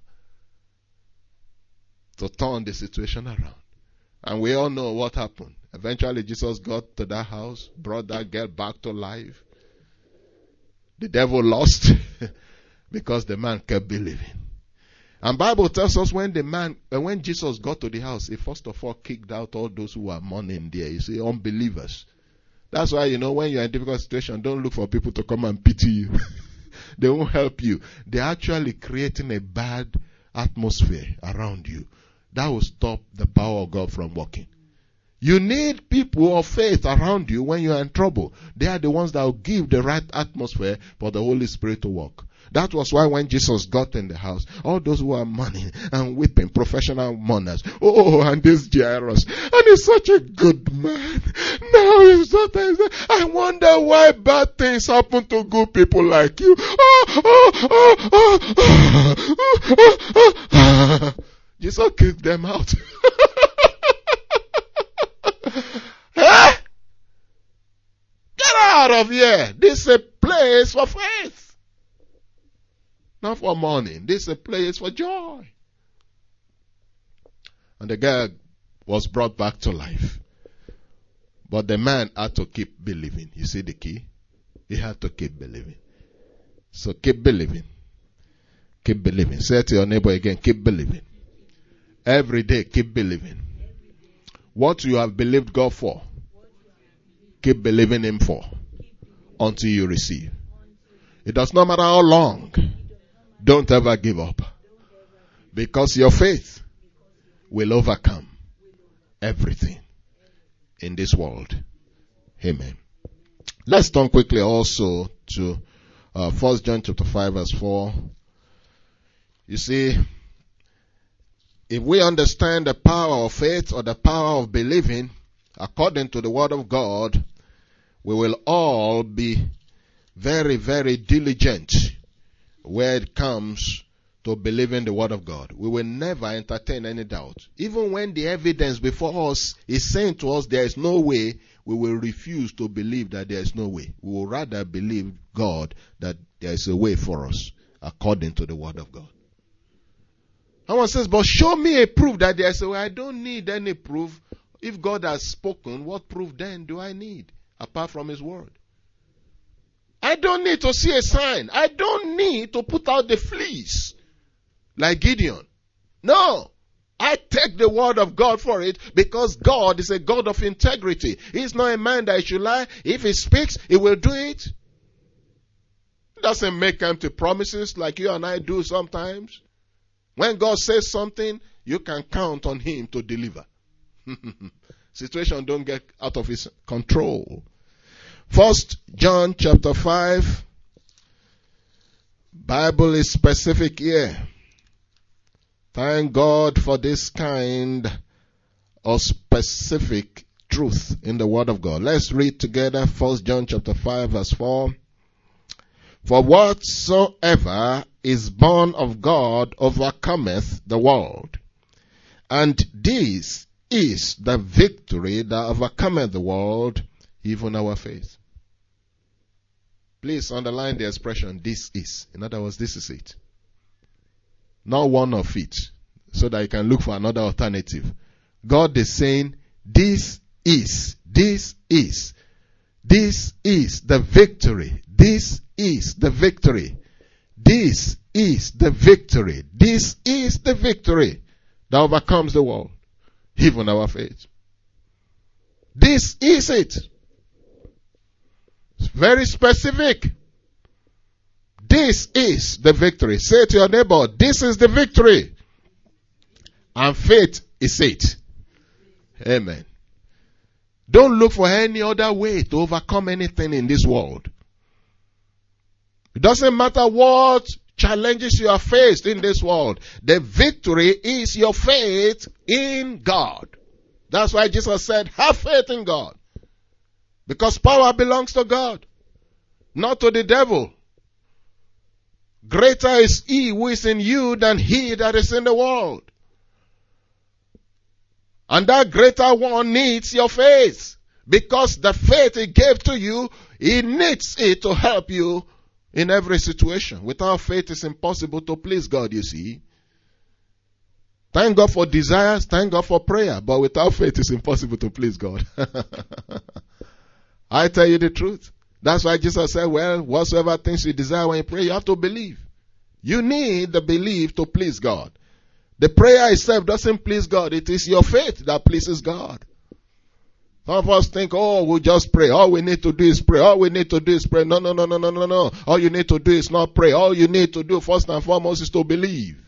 to turn the situation around. And we all know what happened. Eventually Jesus got to that house, brought that girl back to life. The devil lost because the man kept believing. And Bible tells us when Jesus got to the house, he first of all kicked out all those who were mourning there. You see, unbelievers. That's why, when you're in a difficult situation, don't look for people to come and pity you. They won't help you. They're actually creating a bad atmosphere around you. That will stop the power of God from working. You need people of faith around you when you are in trouble. They are the ones that will give the right atmosphere for the Holy Spirit to work. That was why when Jesus got in the house, all those who are mourning and weeping, professional mourners, oh, and this Jairus, and he's such a good man. Now he's not. I wonder why bad things happen to good people like you. Jesus kicked them out. Huh? Get out of here. This is a place for faith. Not for mourning. This is a place for joy. And the girl was brought back to life. But the man had to keep believing. You see the key? He had to keep believing. So keep believing. Keep believing. Say to your neighbor again, keep believing. Every day, keep believing. What you have believed God for, keep believing Him for until you receive. It does not matter how long. Don't ever give up. Because your faith will overcome everything in this world. Amen. Let's turn quickly also to 1 John chapter 5 verse 4. You see, if we understand the power of faith or the power of believing according to the word of God, we will all be very, very diligent where it comes to believing the word of God. We will never entertain any doubt. Even when the evidence before us is saying to us there is no way, we will refuse to believe that there is no way. We will rather believe God that there is a way for us according to the word of God. Someone says, but show me a proof that there is a way. I don't need any proof. If God has spoken, what proof then do I need apart from his word? I don't need to see a sign. I don't need to put out the fleece like Gideon. No. I take the word of God for it because God is a God of integrity. He's not a man that he should lie. If he speaks, he will do it. He doesn't make empty promises like you and I do sometimes. When God says something, you can count on him to deliver. Situation don't get out of his control. 1 John chapter 5. Bible is specific here. Thank God for this kind of specific truth in the word of God. Let's read together 1 John chapter 5 verse 4. For whatsoever is born of God overcometh the world. And this is the victory that overcometh the world, even our faith. Please underline the expression, this is. In other words, this is it. Not one of it, so that you can look for another alternative. God is saying, this is the victory. This is the victory. This is the victory. This is the victory that overcomes the world, even our faith. This is it. It's very specific. This is the victory. Say to your neighbor, this is the victory. And faith is it. Amen. Don't look for any other way to overcome anything in this world. It doesn't matter what challenges you are faced in this world. The victory is your faith in God. That's why Jesus said, have faith in God. Because power belongs to God, not to the devil. Greater is he who is in you than he that is in the world. And that greater one needs your faith. Because the faith he gave to you, he needs it to help you in every situation. Without faith, it's impossible to please God, you see. Thank God for desires, thank God for prayer. But without faith, it's impossible to please God. I tell you the truth. That's why Jesus said, well, whatsoever things you desire when you pray, you have to believe. You need the belief to please God. The prayer itself doesn't please God. It is your faith that pleases God. Some of us think, oh, we'll just pray. All we need to do is pray. All we need to do is pray. No. All you need to do is not pray. All you need to do first and foremost is to believe.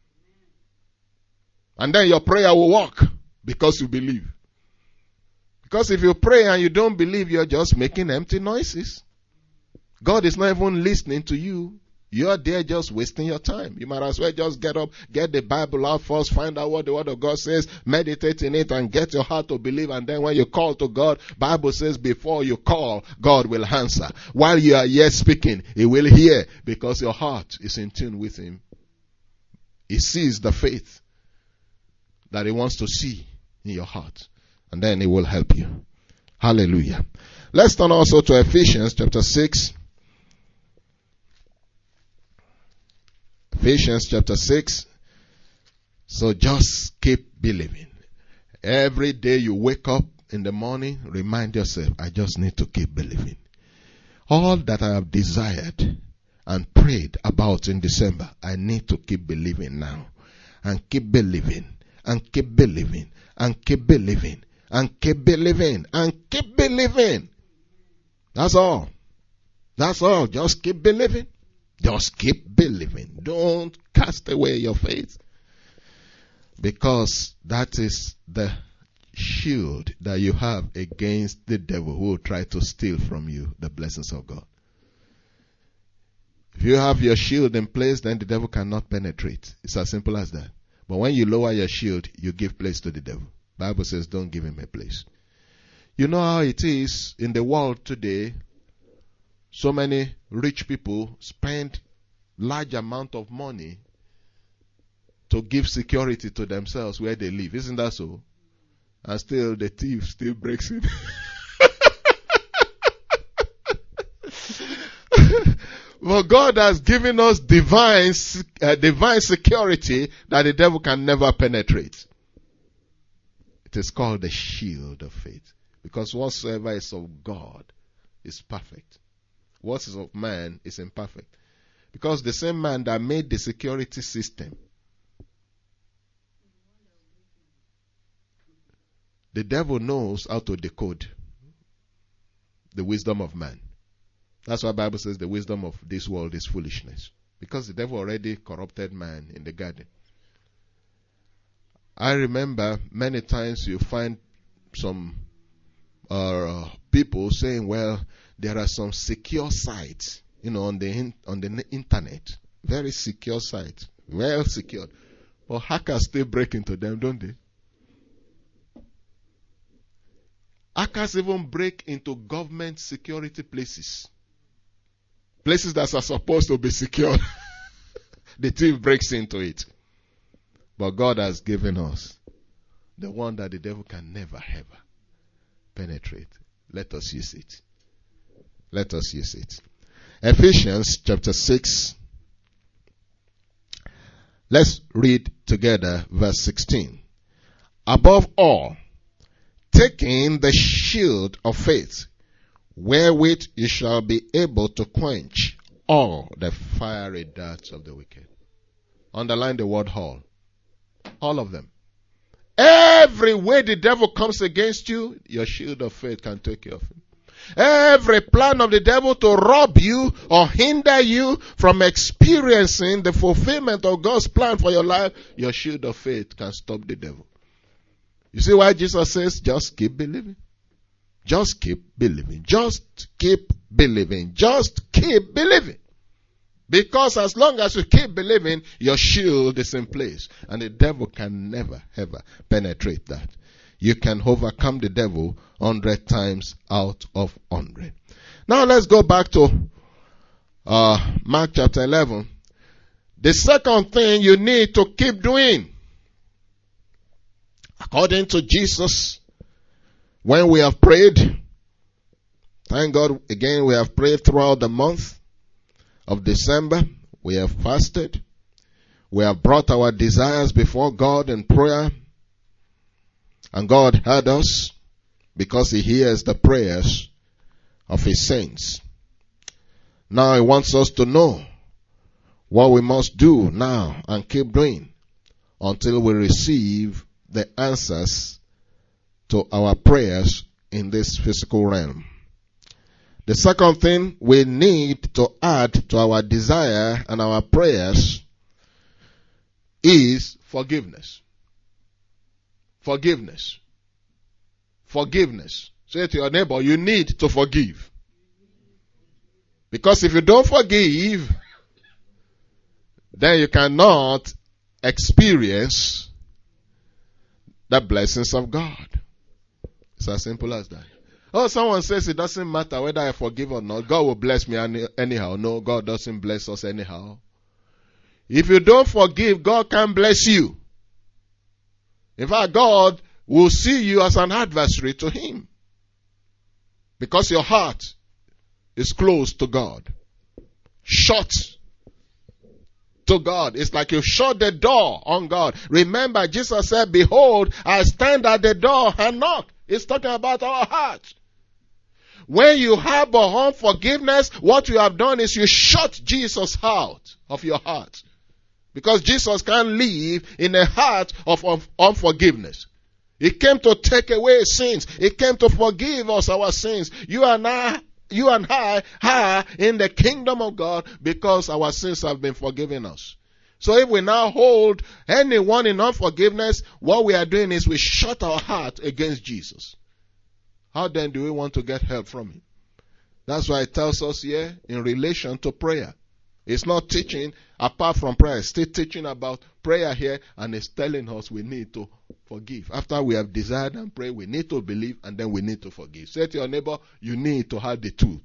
And then your prayer will work because you believe. Because if you pray and you don't believe, you're just making empty noises. God is not even listening to you. You're there just wasting your time. You might as well just get up, get the Bible out first, find out what the word of God says, meditate in it, and get your heart to believe. And then when you call to God, Bible says before you call, God will answer. While you are yet speaking, he will hear because your heart is in tune with him. He sees the faith that he wants to see in your heart. And then he will help you. Hallelujah. Let's turn also to Ephesians chapter 6. Ephesians chapter 6. So just keep believing. Every day you wake up in the morning, remind yourself, I just need to keep believing. All that I have desired and prayed about in December, I need to keep believing now. And keep believing. And keep believing. And keep believing. And keep believing. And keep believing. That's all. That's all. Just keep believing. Just keep believing. Don't cast away your faith. Because that is the shield that you have against the devil who will try to steal from you the blessings of God. If you have your shield in place, then the devil cannot penetrate. It's as simple as that. But when you lower your shield, you give place to the devil. The Bible says don't give him a place. You know how it is in the world today. So many rich people spend large amount of money to give security to themselves where they live. Isn't that so? And still the thief still breaks in. Well, God has given us divine security that the devil can never penetrate. It is called the shield of faith. Because whatsoever is of God is perfect. What is of man is imperfect. Because the same man that made the security system, the devil knows how to decode the wisdom of man. That's why the Bible says the wisdom of this world is foolishness. Because the devil already corrupted man in the garden. I remember many times you find some people saying, well, there are some secure sites, on the internet. Very secure sites. Well secured. But hackers still break into them, don't they? Hackers even break into government security places. Places that are supposed to be secured. The thief breaks into it. But God has given us the one that the devil can never, ever penetrate. Let us use it. Let us use it. Ephesians chapter 6. Let's read together verse 16. Above all, taking the shield of faith, wherewith you shall be able to quench all the fiery darts of the wicked. Underline the word all. All of them. Every way the devil comes against you, your shield of faith can take care of him. Every plan of the devil to rob you or hinder you from experiencing the fulfillment of God's plan for your life, your shield of faith can stop the devil. You see why Jesus says, just keep believing. Just keep believing. Just keep believing. Just keep believing. Because as long as you keep believing, your shield is in place. And the devil can never, ever penetrate that. You can overcome the devil 100 times out of 100. Now let's go back to Mark chapter 11. The second thing you need to keep doing, according to Jesus, when we have prayed, thank God again we have prayed throughout the month of December. We have fasted. We have brought our desires before God in prayer. And God heard us because He hears the prayers of His saints. Now He wants us to know what we must do now and keep doing until we receive the answers to our prayers in this physical realm. The second thing we need to add to our desire and our prayers is forgiveness. Forgiveness. Forgiveness. Say to your neighbor, you need to forgive. Because if you don't forgive, then you cannot experience the blessings of God. It's as simple as that. Oh, someone says it doesn't matter whether I forgive or not. God will bless me anyhow. No, God doesn't bless us anyhow. If you don't forgive, God can't bless you. In fact, God will see you as an adversary to Him. Because your heart is closed to God. Shut to God. It's like you shut the door on God. Remember, Jesus said, behold, I stand at the door and knock. It's talking about our heart. When you harbor unforgiveness, what you have done is you shut Jesus out of your heart. Because Jesus can't live in a heart of unforgiveness. He came to take away sins. He came to forgive us our sins. You and I are in the kingdom of God because our sins have been forgiven us. So if we now hold anyone in unforgiveness, what we are doing is we shut our heart against Jesus. How then do we want to get help from him? That's why it tells us here in relation to prayer. It's not teaching apart from prayer. It's still teaching about prayer here, and it's telling us we need to forgive. After we have desired and prayed, we need to believe, and then we need to forgive. Say to your neighbor, you need to have the two.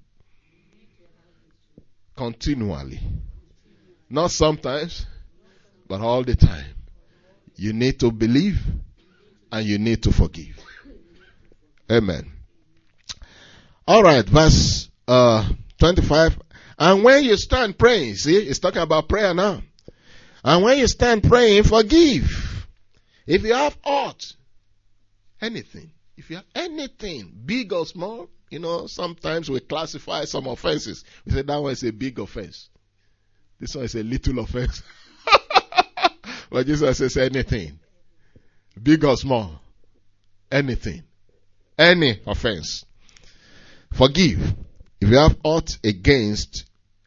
Continually. Not sometimes, but all the time. You need to believe, and you need to forgive. Amen. Alright, verse 25. And when you stand praying, see, it's talking about prayer now. And when you stand praying, forgive. If you have aught, anything, if you have anything, big or small, sometimes we classify some offenses. We say that one is a big offense. This one is a little offense. But Jesus says anything, big or small, anything, any offense. Forgive. If you have aught against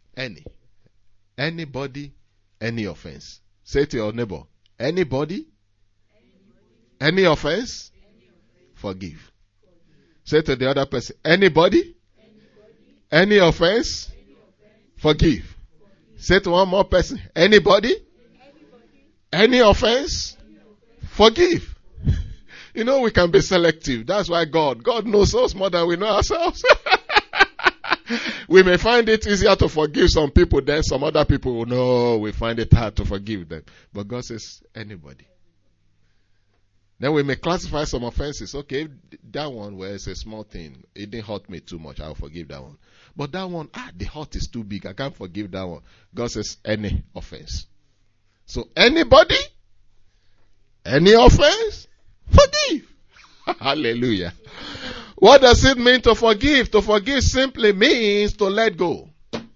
anybody, any offense. Say to your neighbor, anybody, any offense, forgive. Say to the other person, anybody, any offense, forgive. Say to one more person, anybody, any offense, forgive. We can be selective. That's why God knows us more than we know ourselves. We may find it easier to forgive some people than some other people. No, we find it hard to forgive them. But God says, anybody. Then we may classify some offenses. Okay, that one where it's a small thing, it didn't hurt me too much, I'll forgive that one. But that one, the hurt is too big, I can't forgive that one. God says, any offense. So anybody, any offense, forgive. Hallelujah. What does it mean to forgive? To forgive simply means to let go.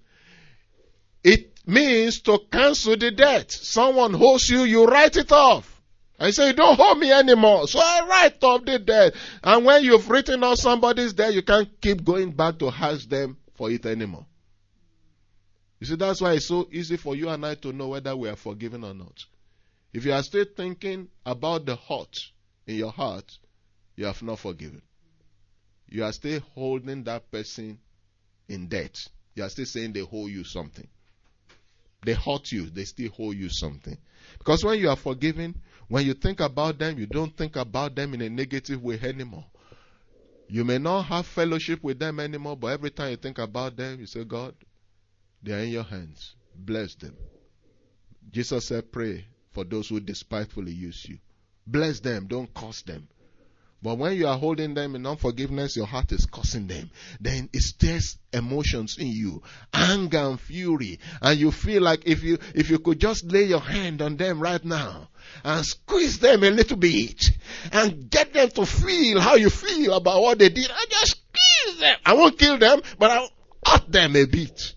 It means to cancel the debt. Someone owes you, you write it off. And you say, you don't owe me anymore. So I write off the debt. And when you've written off somebody's debt, you can't keep going back to ask them for it anymore. You see, that's why it's so easy for you and I to know whether we are forgiven or not. If you are still thinking about the hurt in your heart, you have not forgiven. You are still holding that person in debt. You are still saying they owe you something. They hurt you, they still owe you something. Because when you are forgiven, when you think about them, you don't think about them in a negative way anymore. You may not have fellowship with them anymore, but every time you think about them, you say, God, they are in your hands. Bless them. Jesus said, pray for those who despitefully use you. Bless them, don't curse them. But when you are holding them in unforgiveness, your heart is cursing them. Then it stirs emotions in you, anger and fury. And you feel like if you could just lay your hand on them right now and squeeze them a little bit and get them to feel how you feel about what they did, I just squeeze them. I won't kill them, but I'll hurt them a bit.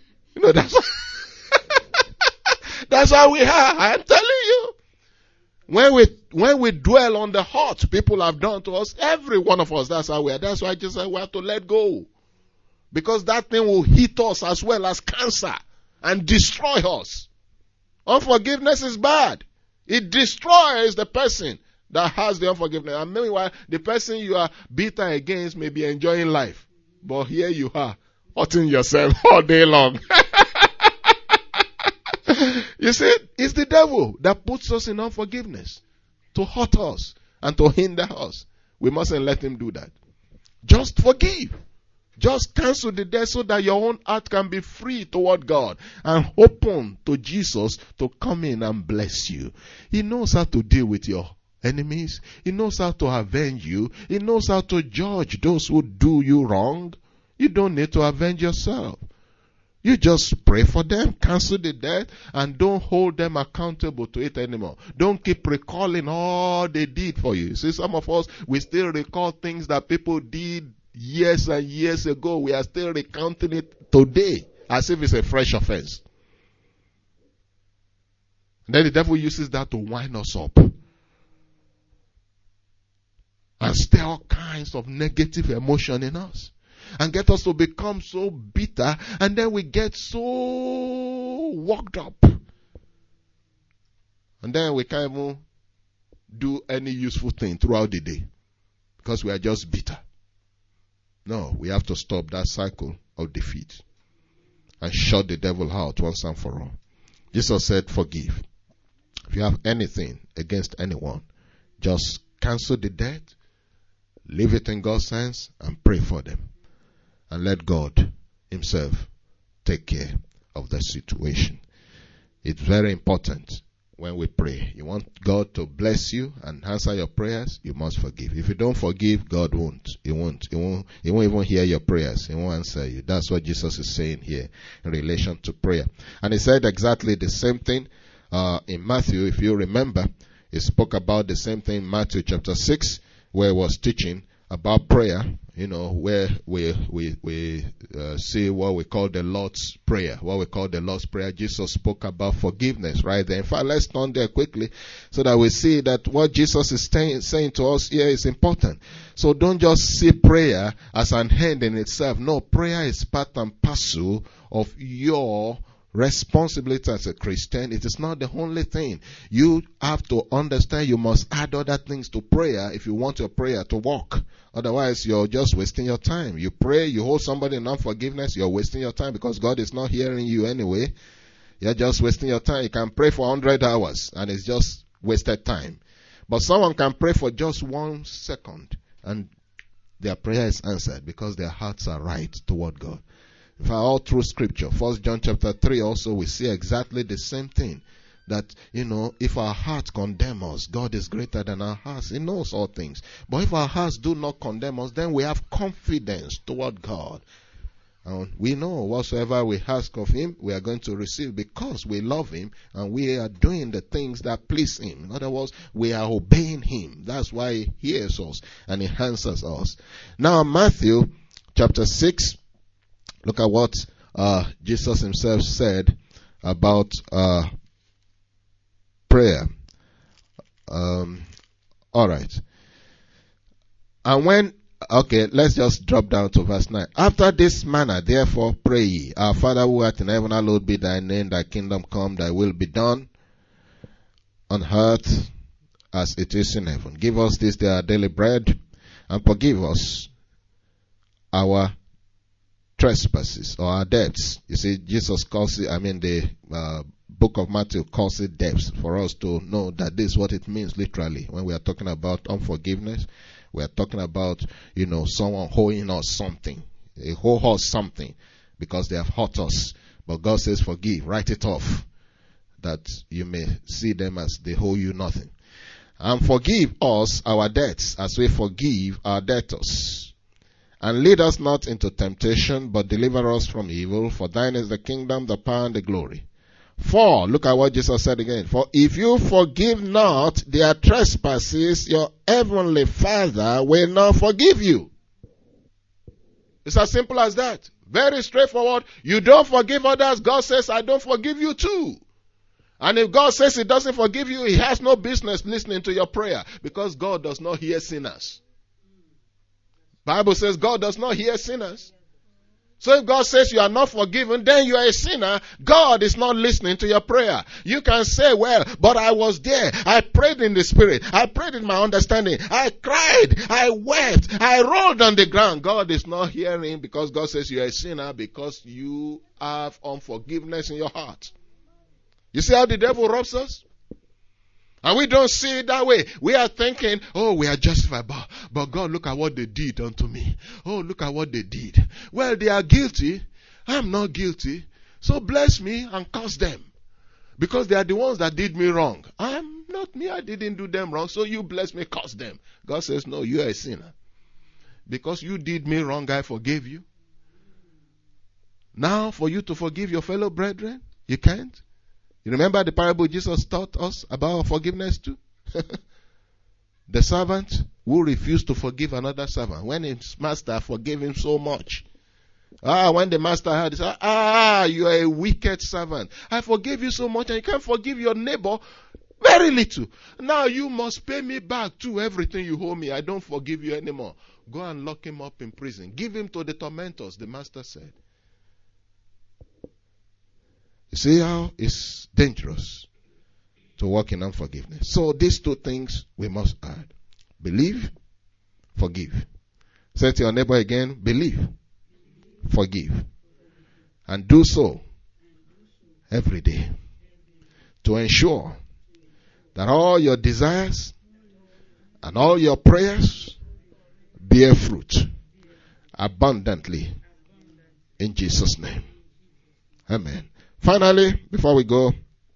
That's how we are. I am telling you. When we dwell on the hurt people have done to us, every one of us, that's how we are. That's why Jesus said we have to let go. Because that thing will hit us as well as cancer and destroy us. Unforgiveness is bad. It destroys the person that has the unforgiveness. And meanwhile, the person you are bitter against may be enjoying life. But here you are, hurting yourself all day long. You see, it's the devil that puts us in unforgiveness to hurt us and to hinder us. We mustn't let him do that. Just forgive. Just cancel the debt so that your own heart can be free toward God and open to Jesus to come in and bless you. He knows how to deal with your enemies. He knows how to avenge you. He knows how to judge those who do you wrong. You don't need to avenge yourself. You just pray for them, cancel the debt, and don't hold them accountable to it anymore. Don't keep recalling all they did for you. See, some of us, we still recall things that people did years and years ago. We are still recounting it today as if it's a fresh offense. And then the devil uses that to wind us up and stir all kinds of negative emotion in us. And get us to become so bitter, and then we get so worked up And then we can't even do any useful thing throughout the day because we are just bitter. No, we have to stop that cycle of defeat and shut the devil out once and for all. Jesus said, forgive. If you have anything against anyone, just cancel the debt, leave it in God's hands, and pray for them. And let God himself take care of the situation. It's very important when we pray. You want God to bless you and answer your prayers, you must forgive. If you don't forgive, God won't. He won't even hear your prayers. He won't answer you. That's what Jesus is saying here in relation to prayer. And he said exactly the same thing in Matthew. If you remember, he spoke about the same thing in Matthew chapter 6, where he was teaching about prayer, where we see what we call the Lord's Prayer. What we call the Lord's Prayer. Jesus spoke about forgiveness right there. In fact, let's turn there quickly so that we see that what Jesus is saying to us here is important. So don't just see prayer as an end in itself. No, prayer is part and parcel of your responsibility as a Christian. It is not the only thing. You have to understand you must add other things to prayer if you want your prayer to work. Otherwise, you're just wasting your time. You pray, you hold somebody in unforgiveness, you're wasting your time because God is not hearing you anyway. You're just wasting your time. You can pray for 100 hours and it's just wasted time. But someone can pray for just 1 second and their prayer is answered because their hearts are right toward God. In fact, all through scripture, 1 John chapter 3 also, we see exactly the same thing. That, if our hearts condemn us, God is greater than our hearts. He knows all things. But if our hearts do not condemn us, then we have confidence toward God. And we know whatsoever we ask of him, we are going to receive because we love him and we are doing the things that please him. In other words, we are obeying him. That's why he hears us and he answers us. Now, Matthew chapter 6, look at what Jesus himself said about prayer. All right. And let's just drop down to verse 9. After this manner, therefore, pray ye, our Father who art in heaven, hallowed be thy name, thy kingdom come, thy will be done on earth as it is in heaven. Give us this day our daily bread, and forgive us our trespasses or our debts. You see, Jesus calls it, the book of Matthew calls it debts for us to know that this is what it means literally. When we are talking about unforgiveness, we are talking about, someone owing us something. They owe us something because they have hurt us. But God says forgive, write it off, that you may see them as they owe you nothing. And forgive us our debts as we forgive our debtors. And lead us not into temptation, but deliver us from evil. For thine is the kingdom, the power, and the glory. For, look at what Jesus said again. For if you forgive not their trespasses, your heavenly Father will not forgive you. It's as simple as that. Very straightforward. You don't forgive others, God says, I don't forgive you too. And if God says he doesn't forgive you, he has no business listening to your prayer, because God does not hear sinners. Bible says God does not hear sinners. So if God says you are not forgiven, then you are a sinner. God is not listening to your prayer. You can say, well, but I was there. I prayed in the spirit. I prayed in my understanding. I cried. I wept. I rolled on the ground. God is not hearing because God says you are a sinner because you have unforgiveness in your heart. You see how the devil robs us? And we don't see it that way. We are thinking, oh, we are justified. But God, look at what they did unto me. Oh, look at what they did. Well, they are guilty. I'm not guilty. So bless me and curse them. Because they are the ones that did me wrong. I'm not me. I didn't do them wrong. So you bless me, curse them. God says, no, you are a sinner. Because you did me wrong, I forgave you. Now, for you to forgive your fellow brethren, you can't. You remember the parable Jesus taught us about forgiveness too? The servant who refused to forgive another servant when his master forgave him so much. When the master heard, he said, you are a wicked servant. I forgave you so much and you can't forgive your neighbor very little. Now you must pay me back too, everything you owe me. I don't forgive you anymore. Go and lock him up in prison. Give him to the tormentors, the master said. You see how it's dangerous. to walk in unforgiveness. So these two things we must add. Believe, forgive. Say to your neighbor again, believe, forgive. And do so every day to ensure that all your desires and all your prayers bear fruit abundantly in Jesus' name. Amen. Finally, before we go,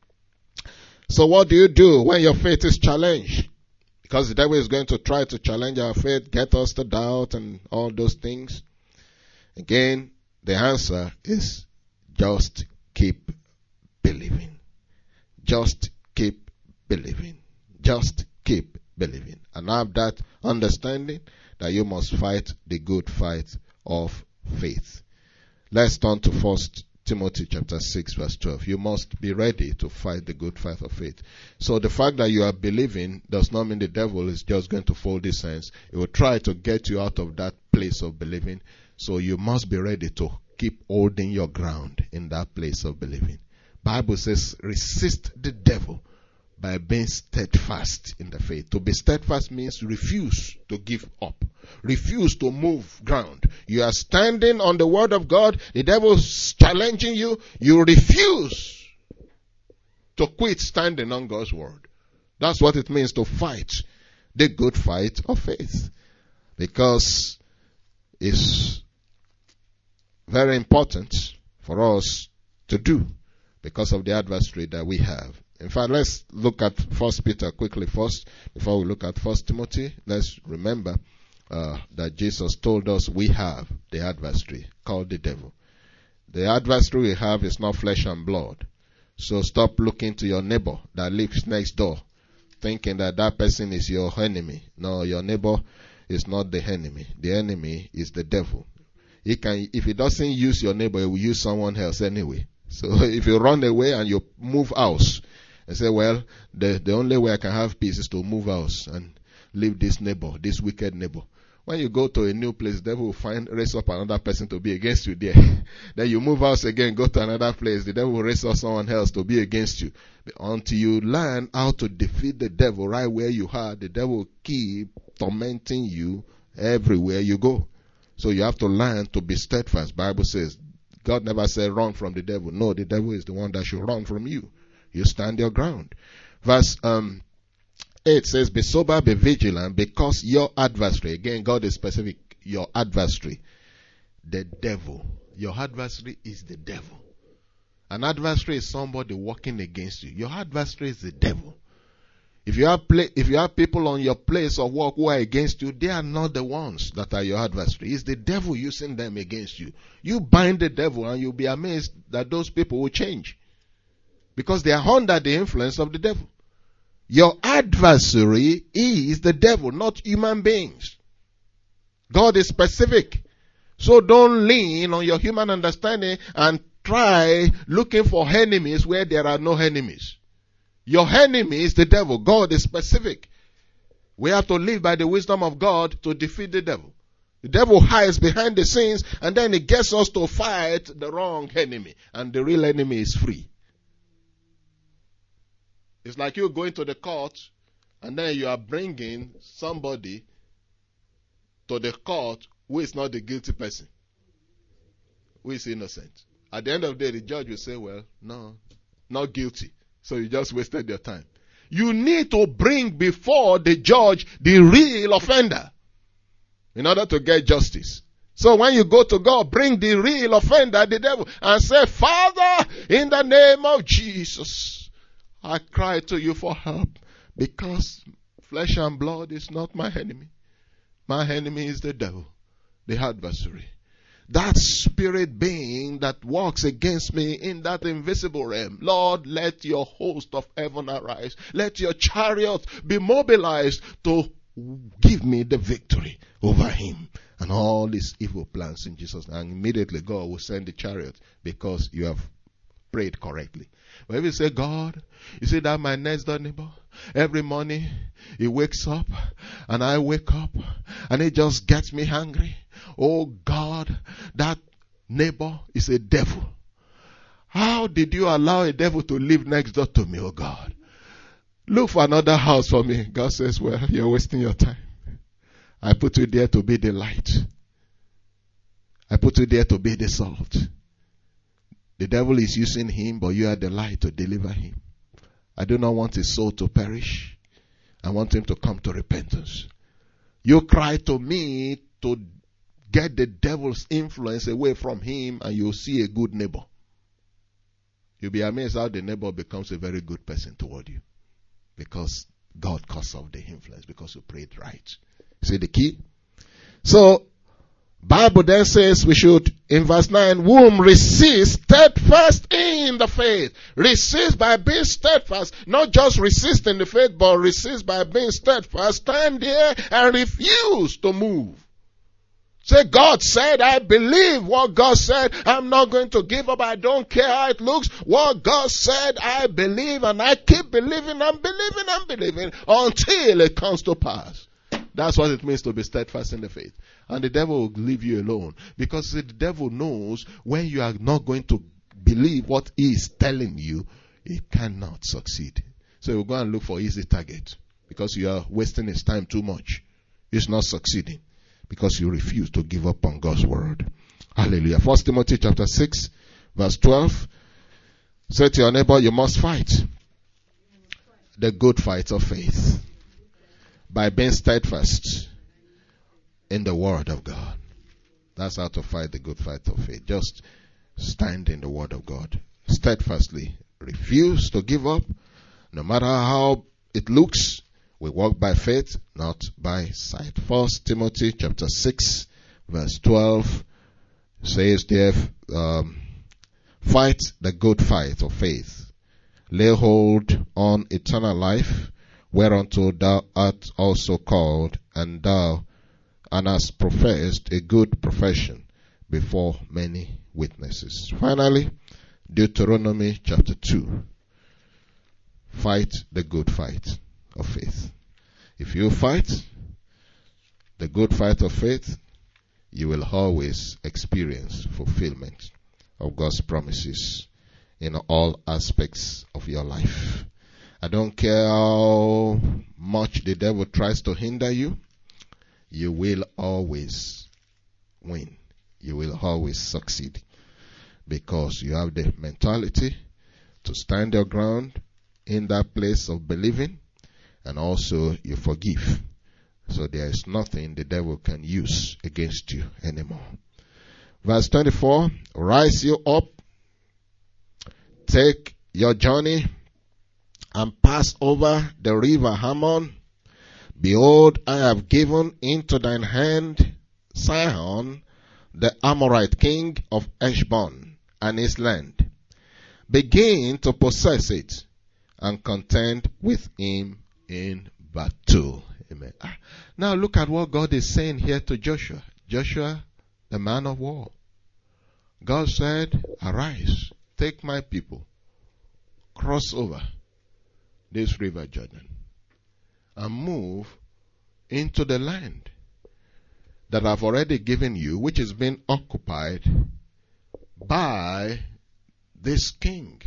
so what do you do when your faith is challenged? Because the devil is going to try to challenge our faith, get us to doubt and all those things. Again, the answer is just keep believing. Just keep believing. Just keep believing. And have that understanding that you must fight the good fight of faith. Let's turn to 1 Timothy chapter 6 verse 12. You must be ready to fight the good fight of faith. So the fact that you are believing does not mean the devil is just going to fold his hands. He will try to get you out of that place of believing. So you must be ready to keep holding your ground in that place of believing. Bible says resist the devil by being steadfast in the faith. To be steadfast means refuse to give up. Refuse to move ground. You are standing on the word of God. The devil is challenging you. You refuse to quit standing on God's word. That's what it means to fight the good fight of faith. Because it's very important for us to do because of the adversary that we have. In fact, let's look at 1 Peter quickly first. Before we look at 1 Timothy, let's remember that Jesus told us we have the adversary called the devil. The adversary we have is not flesh and blood. So stop looking to your neighbor that lives next door, thinking that that person is your enemy. No, your neighbor is not the enemy. The enemy is the devil. If he doesn't use your neighbor, he will use someone else anyway. So if you run away and you move house, and say, well, the only way I can have peace is to move house and leave this neighbor, this wicked neighbor. When you go to a new place, the devil will raise up another person to be against you there. Then you move house again, go to another place, the devil will raise up someone else to be against you. But until you learn how to defeat the devil right where you are, the devil will keep tormenting you everywhere you go. So you have to learn to be steadfast. Bible says, God never said run from the devil. No, the devil is the one that should run from you. You stand your ground. Verse 8 says, be sober, be vigilant, because your adversary, again, God is specific, your adversary, the devil. Your adversary is the devil. An adversary is somebody working against you. Your adversary is the devil. If you have people on your place of work who are against you, they are not the ones that are your adversary. It's the devil using them against you. You bind the devil and you'll be amazed that those people will change. Because they are under the influence of the devil. Your adversary is the devil, not human beings. God is specific. So don't lean on your human understanding and try looking for enemies where there are no enemies. Your enemy is the devil. God is specific. We have to live by the wisdom of God to defeat the devil. The devil hides behind the scenes and then he gets us to fight the wrong enemy. And the real enemy is free. It's like you going to the court and then you are bringing somebody to the court who is not the guilty person, who is innocent. At the end of the day, the judge will say, well, no, not guilty. So you just wasted your time. You need to bring before the judge the real offender in order to get justice. So when you go to God, bring the real offender, the devil, and say, Father, in the name of Jesus, I cry to you for help because flesh and blood is not my enemy. My enemy is the devil, the adversary. That spirit being that walks against me in that invisible realm. Lord, let your host of heaven arise. Let your chariot be mobilized to give me the victory over him and all his evil plans in Jesus' name. And immediately God will send the chariot because you have prayed correctly. But if you say, God, you see that my next door neighbor, every morning he wakes up and I wake up and he just gets me hungry. Oh God, that neighbor is a devil. How did you allow a devil to live next door to me, oh God? Look for another house for me. God says, well, you're wasting your time. I put you there to be the light. I put you there to be the salt. The devil is using him, but you are the light to deliver him. I do not want his soul to perish. I want him to come to repentance. You cry to me to get the devil's influence away from him, and you'll see a good neighbor. You'll be amazed how the neighbor becomes a very good person toward you. Because God cuts off the influence, because you prayed right. See the key? So, Bible then says we should, in verse 9, whom resist steadfast in the faith. Resist by being steadfast. Not just resist in the faith, but resist by being steadfast. Stand there and refuse to move. Say, God said, I believe what God said. I'm not going to give up. I don't care how it looks. What God said, I believe, and I keep believing and believing and believing until it comes to pass. That's what it means to be steadfast in the faith. And the devil will leave you alone. Because the devil knows when you are not going to believe what he is telling you, he cannot succeed. So he'll go and look for easy target. Because you are wasting his time too much. He's not succeeding. Because you refuse to give up on God's word. Hallelujah. 1 Timothy chapter 6, verse 12. Say to your neighbor, you must fight the good fight of faith by being steadfast in the word of God. That's how to fight the good fight of faith. Just stand in the word of God. Steadfastly. Refuse to give up. No matter how it looks, we walk by faith, not by sight. 1 Timothy chapter 6, verse 12 says there, fight the good fight of faith. Lay hold on eternal life, whereunto thou art also called, and hast professed a good profession before many witnesses. Finally, Deuteronomy chapter 2. Fight the good fight of faith. If you fight the good fight of faith, you will always experience fulfillment of God's promises in all aspects of your life. I don't care how much the devil tries to hinder you, you will always win. You will always succeed. Because you have the mentality to stand your ground in that place of believing, and also you forgive. So there is nothing the devil can use against you anymore. Verse 24, rise you up, take your journey, and pass over the river Hermon. Behold, I have given into thine hand Sihon, the Amorite king of Heshbon, and his land. Begin to possess it, and contend with him in battle. Amen. Now look at what God is saying here to Joshua. Joshua, the man of war. God said, arise, take my people, cross over this river Jordan, and move into the land that I've already given you, which is being occupied by this king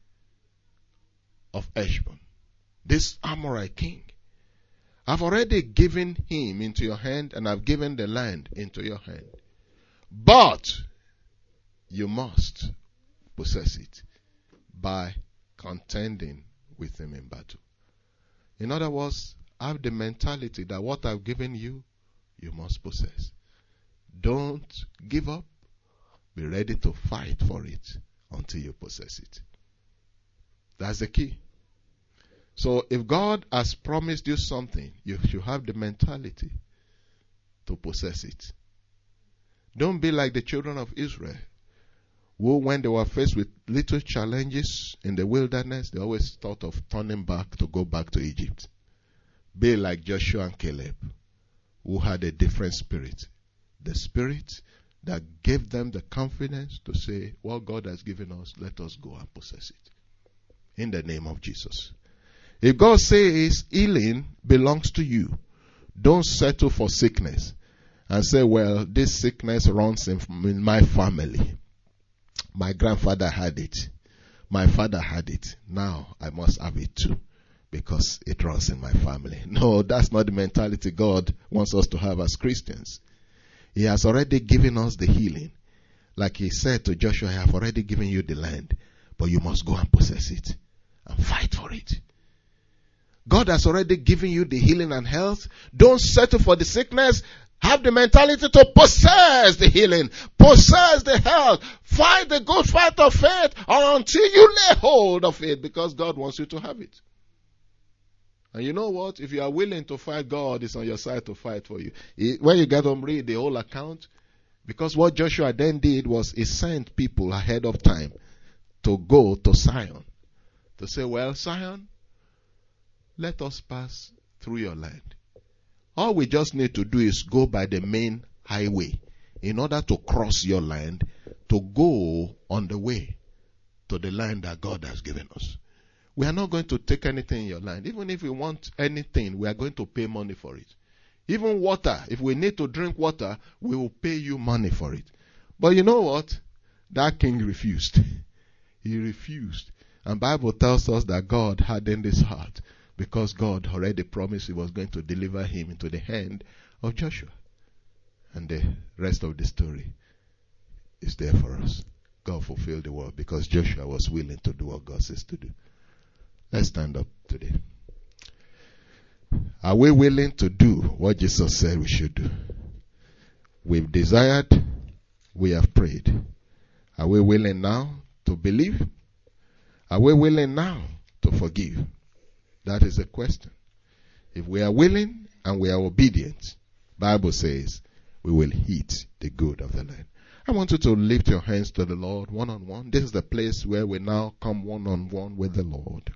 of Heshbon, this Amorite king. I've already given him into your hand, and I've given the land into your hand. But you must possess it by contending with him in battle. In other words, have the mentality that what I've given you, you must possess. Don't give up. Be ready to fight for it until you possess it. That's the key. So if God has promised you something, you should have the mentality to possess it. Don't be like the children of Israel, who when they were faced with little challenges in the wilderness, they always thought of turning back to go back to Egypt. Be like Joshua and Caleb, who had a different spirit. The spirit that gave them the confidence to say, what God has given us, let us go and possess it. In the name of Jesus. If God says healing belongs to you, don't settle for sickness and say, well, this sickness runs in my family. My grandfather had it. My father had it. Now I must have it too. because it runs in my family. No, that's not the mentality God wants us to have as Christians. He has already given us the healing. Like he said to Joshua, I have already given you the land, but you must go and possess it and fight for it. God has already given you the healing and health. Don't settle for the sickness. Have the mentality to possess the healing, possess the health, fight the good fight of faith until you lay hold of it, because God wants you to have it. And you know what? If you are willing to fight, God is on your side to fight for you. When you get home, read the whole account. Because what Joshua then did was he sent people ahead of time to go to Zion. To say, well, Zion, let us pass through your land. All we just need to do is go by the main highway in order to cross your land, to go on the way to the land that God has given us. We are not going to take anything in your land. Even if we want anything, we are going to pay money for it. Even water, if we need to drink water, we will pay you money for it. But you know what? That king refused. He refused. And Bible tells us that God hardened his heart, because God already promised he was going to deliver him into the hand of Joshua. And the rest of the story is there for us. God fulfilled the word because Joshua was willing to do what God says to do. Let's stand up today. Are we willing to do what Jesus said we should do? We've desired, we have prayed. Are we willing now to believe? Are we willing now to forgive? That is the question. If we are willing and we are obedient, Bible says we will eat the good of the land. I want you to lift your hands to the Lord one-on-one. This is the place where we now come one-on-one with the Lord.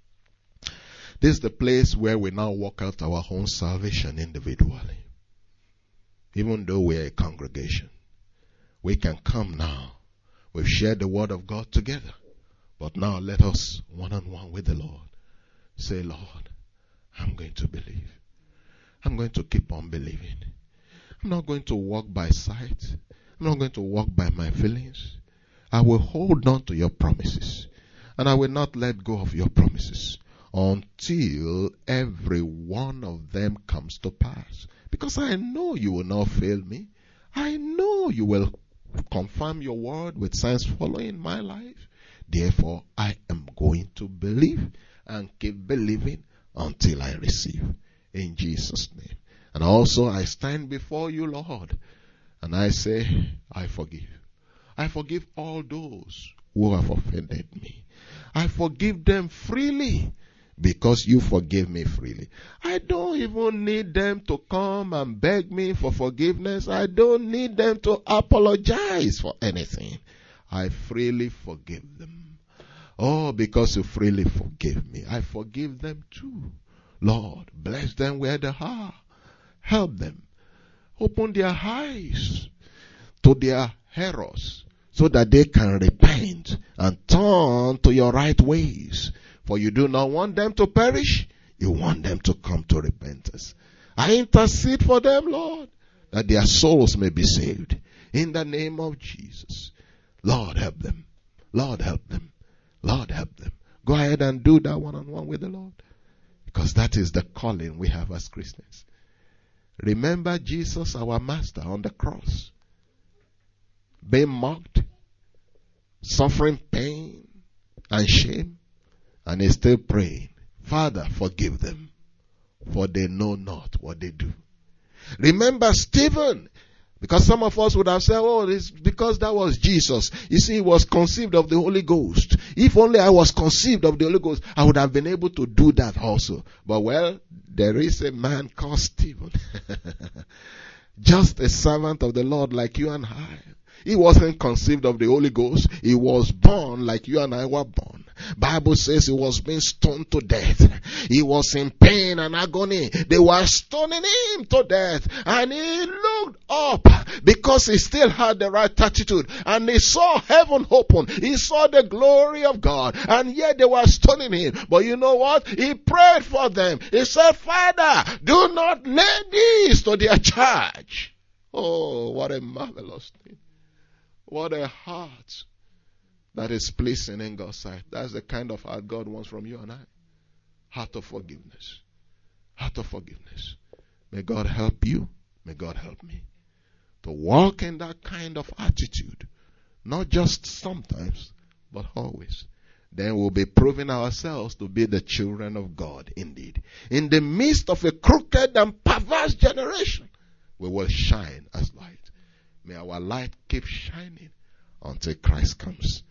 This is the place where we now work out our own salvation individually. Even though we are a congregation, we can come now. We've shared the word of God together. But now let us one-on-one with the Lord say, Lord, I'm going to believe. I'm going to keep on believing. I'm not going to walk by sight. I'm not going to walk by my feelings. I will hold on to your promises. And I will not let go of your promises until every one of them comes to pass. Because I know you will not fail me. I know you will confirm your word with signs following my life. Therefore, I am going to believe and keep believing until I receive. In Jesus' name. And also I stand before you, Lord, and I say, I forgive. I forgive all those who have offended me. I forgive them freely because you forgave me freely. I don't even need them to come and beg me for forgiveness. I don't need them to apologize for anything. I freely forgive them. Oh, because you freely forgive me, I forgive them too. Lord, bless them where they are. Help them. Open their eyes to their errors so that they can repent and turn to your right ways. For you do not want them to perish. You want them to come to repentance. I intercede for them, Lord, that their souls may be saved. In the name of Jesus. Lord, help them. Lord, help them. Lord, help them. Go ahead and do that one-on-one with the Lord. Because that is the calling we have as Christians. Remember Jesus, our Master, on the cross. Being mocked, suffering pain and shame. And he's still praying, Father, forgive them, for they know not what they do. Remember Stephen. Because some of us would have said, oh, it's because that was Jesus. You see, he was conceived of the Holy Ghost. If only I was conceived of the Holy Ghost, I would have been able to do that also. But well, there is a man called Stephen. Just a servant of the Lord like you and I. He wasn't conceived of the Holy Ghost. He was born like you and I were born. Bible says he was being stoned to death. He was in pain and agony. They were stoning him to death. And he looked up because he still had the right attitude. And he saw heaven open. He saw the glory of God. And yet they were stoning him. But you know what? He prayed for them. He said, Father, do not lay this to their charge. Oh, what a marvelous thing. What a heart that is pleasing in God's sight. That's the kind of heart God wants from you and I. Heart of forgiveness. Heart of forgiveness. May God help you. May God help me to walk in that kind of attitude. Not just sometimes, but always. Then we'll be proving ourselves to be the children of God indeed. In the midst of a crooked and perverse generation, we will shine as light. May our light keep shining until Christ comes.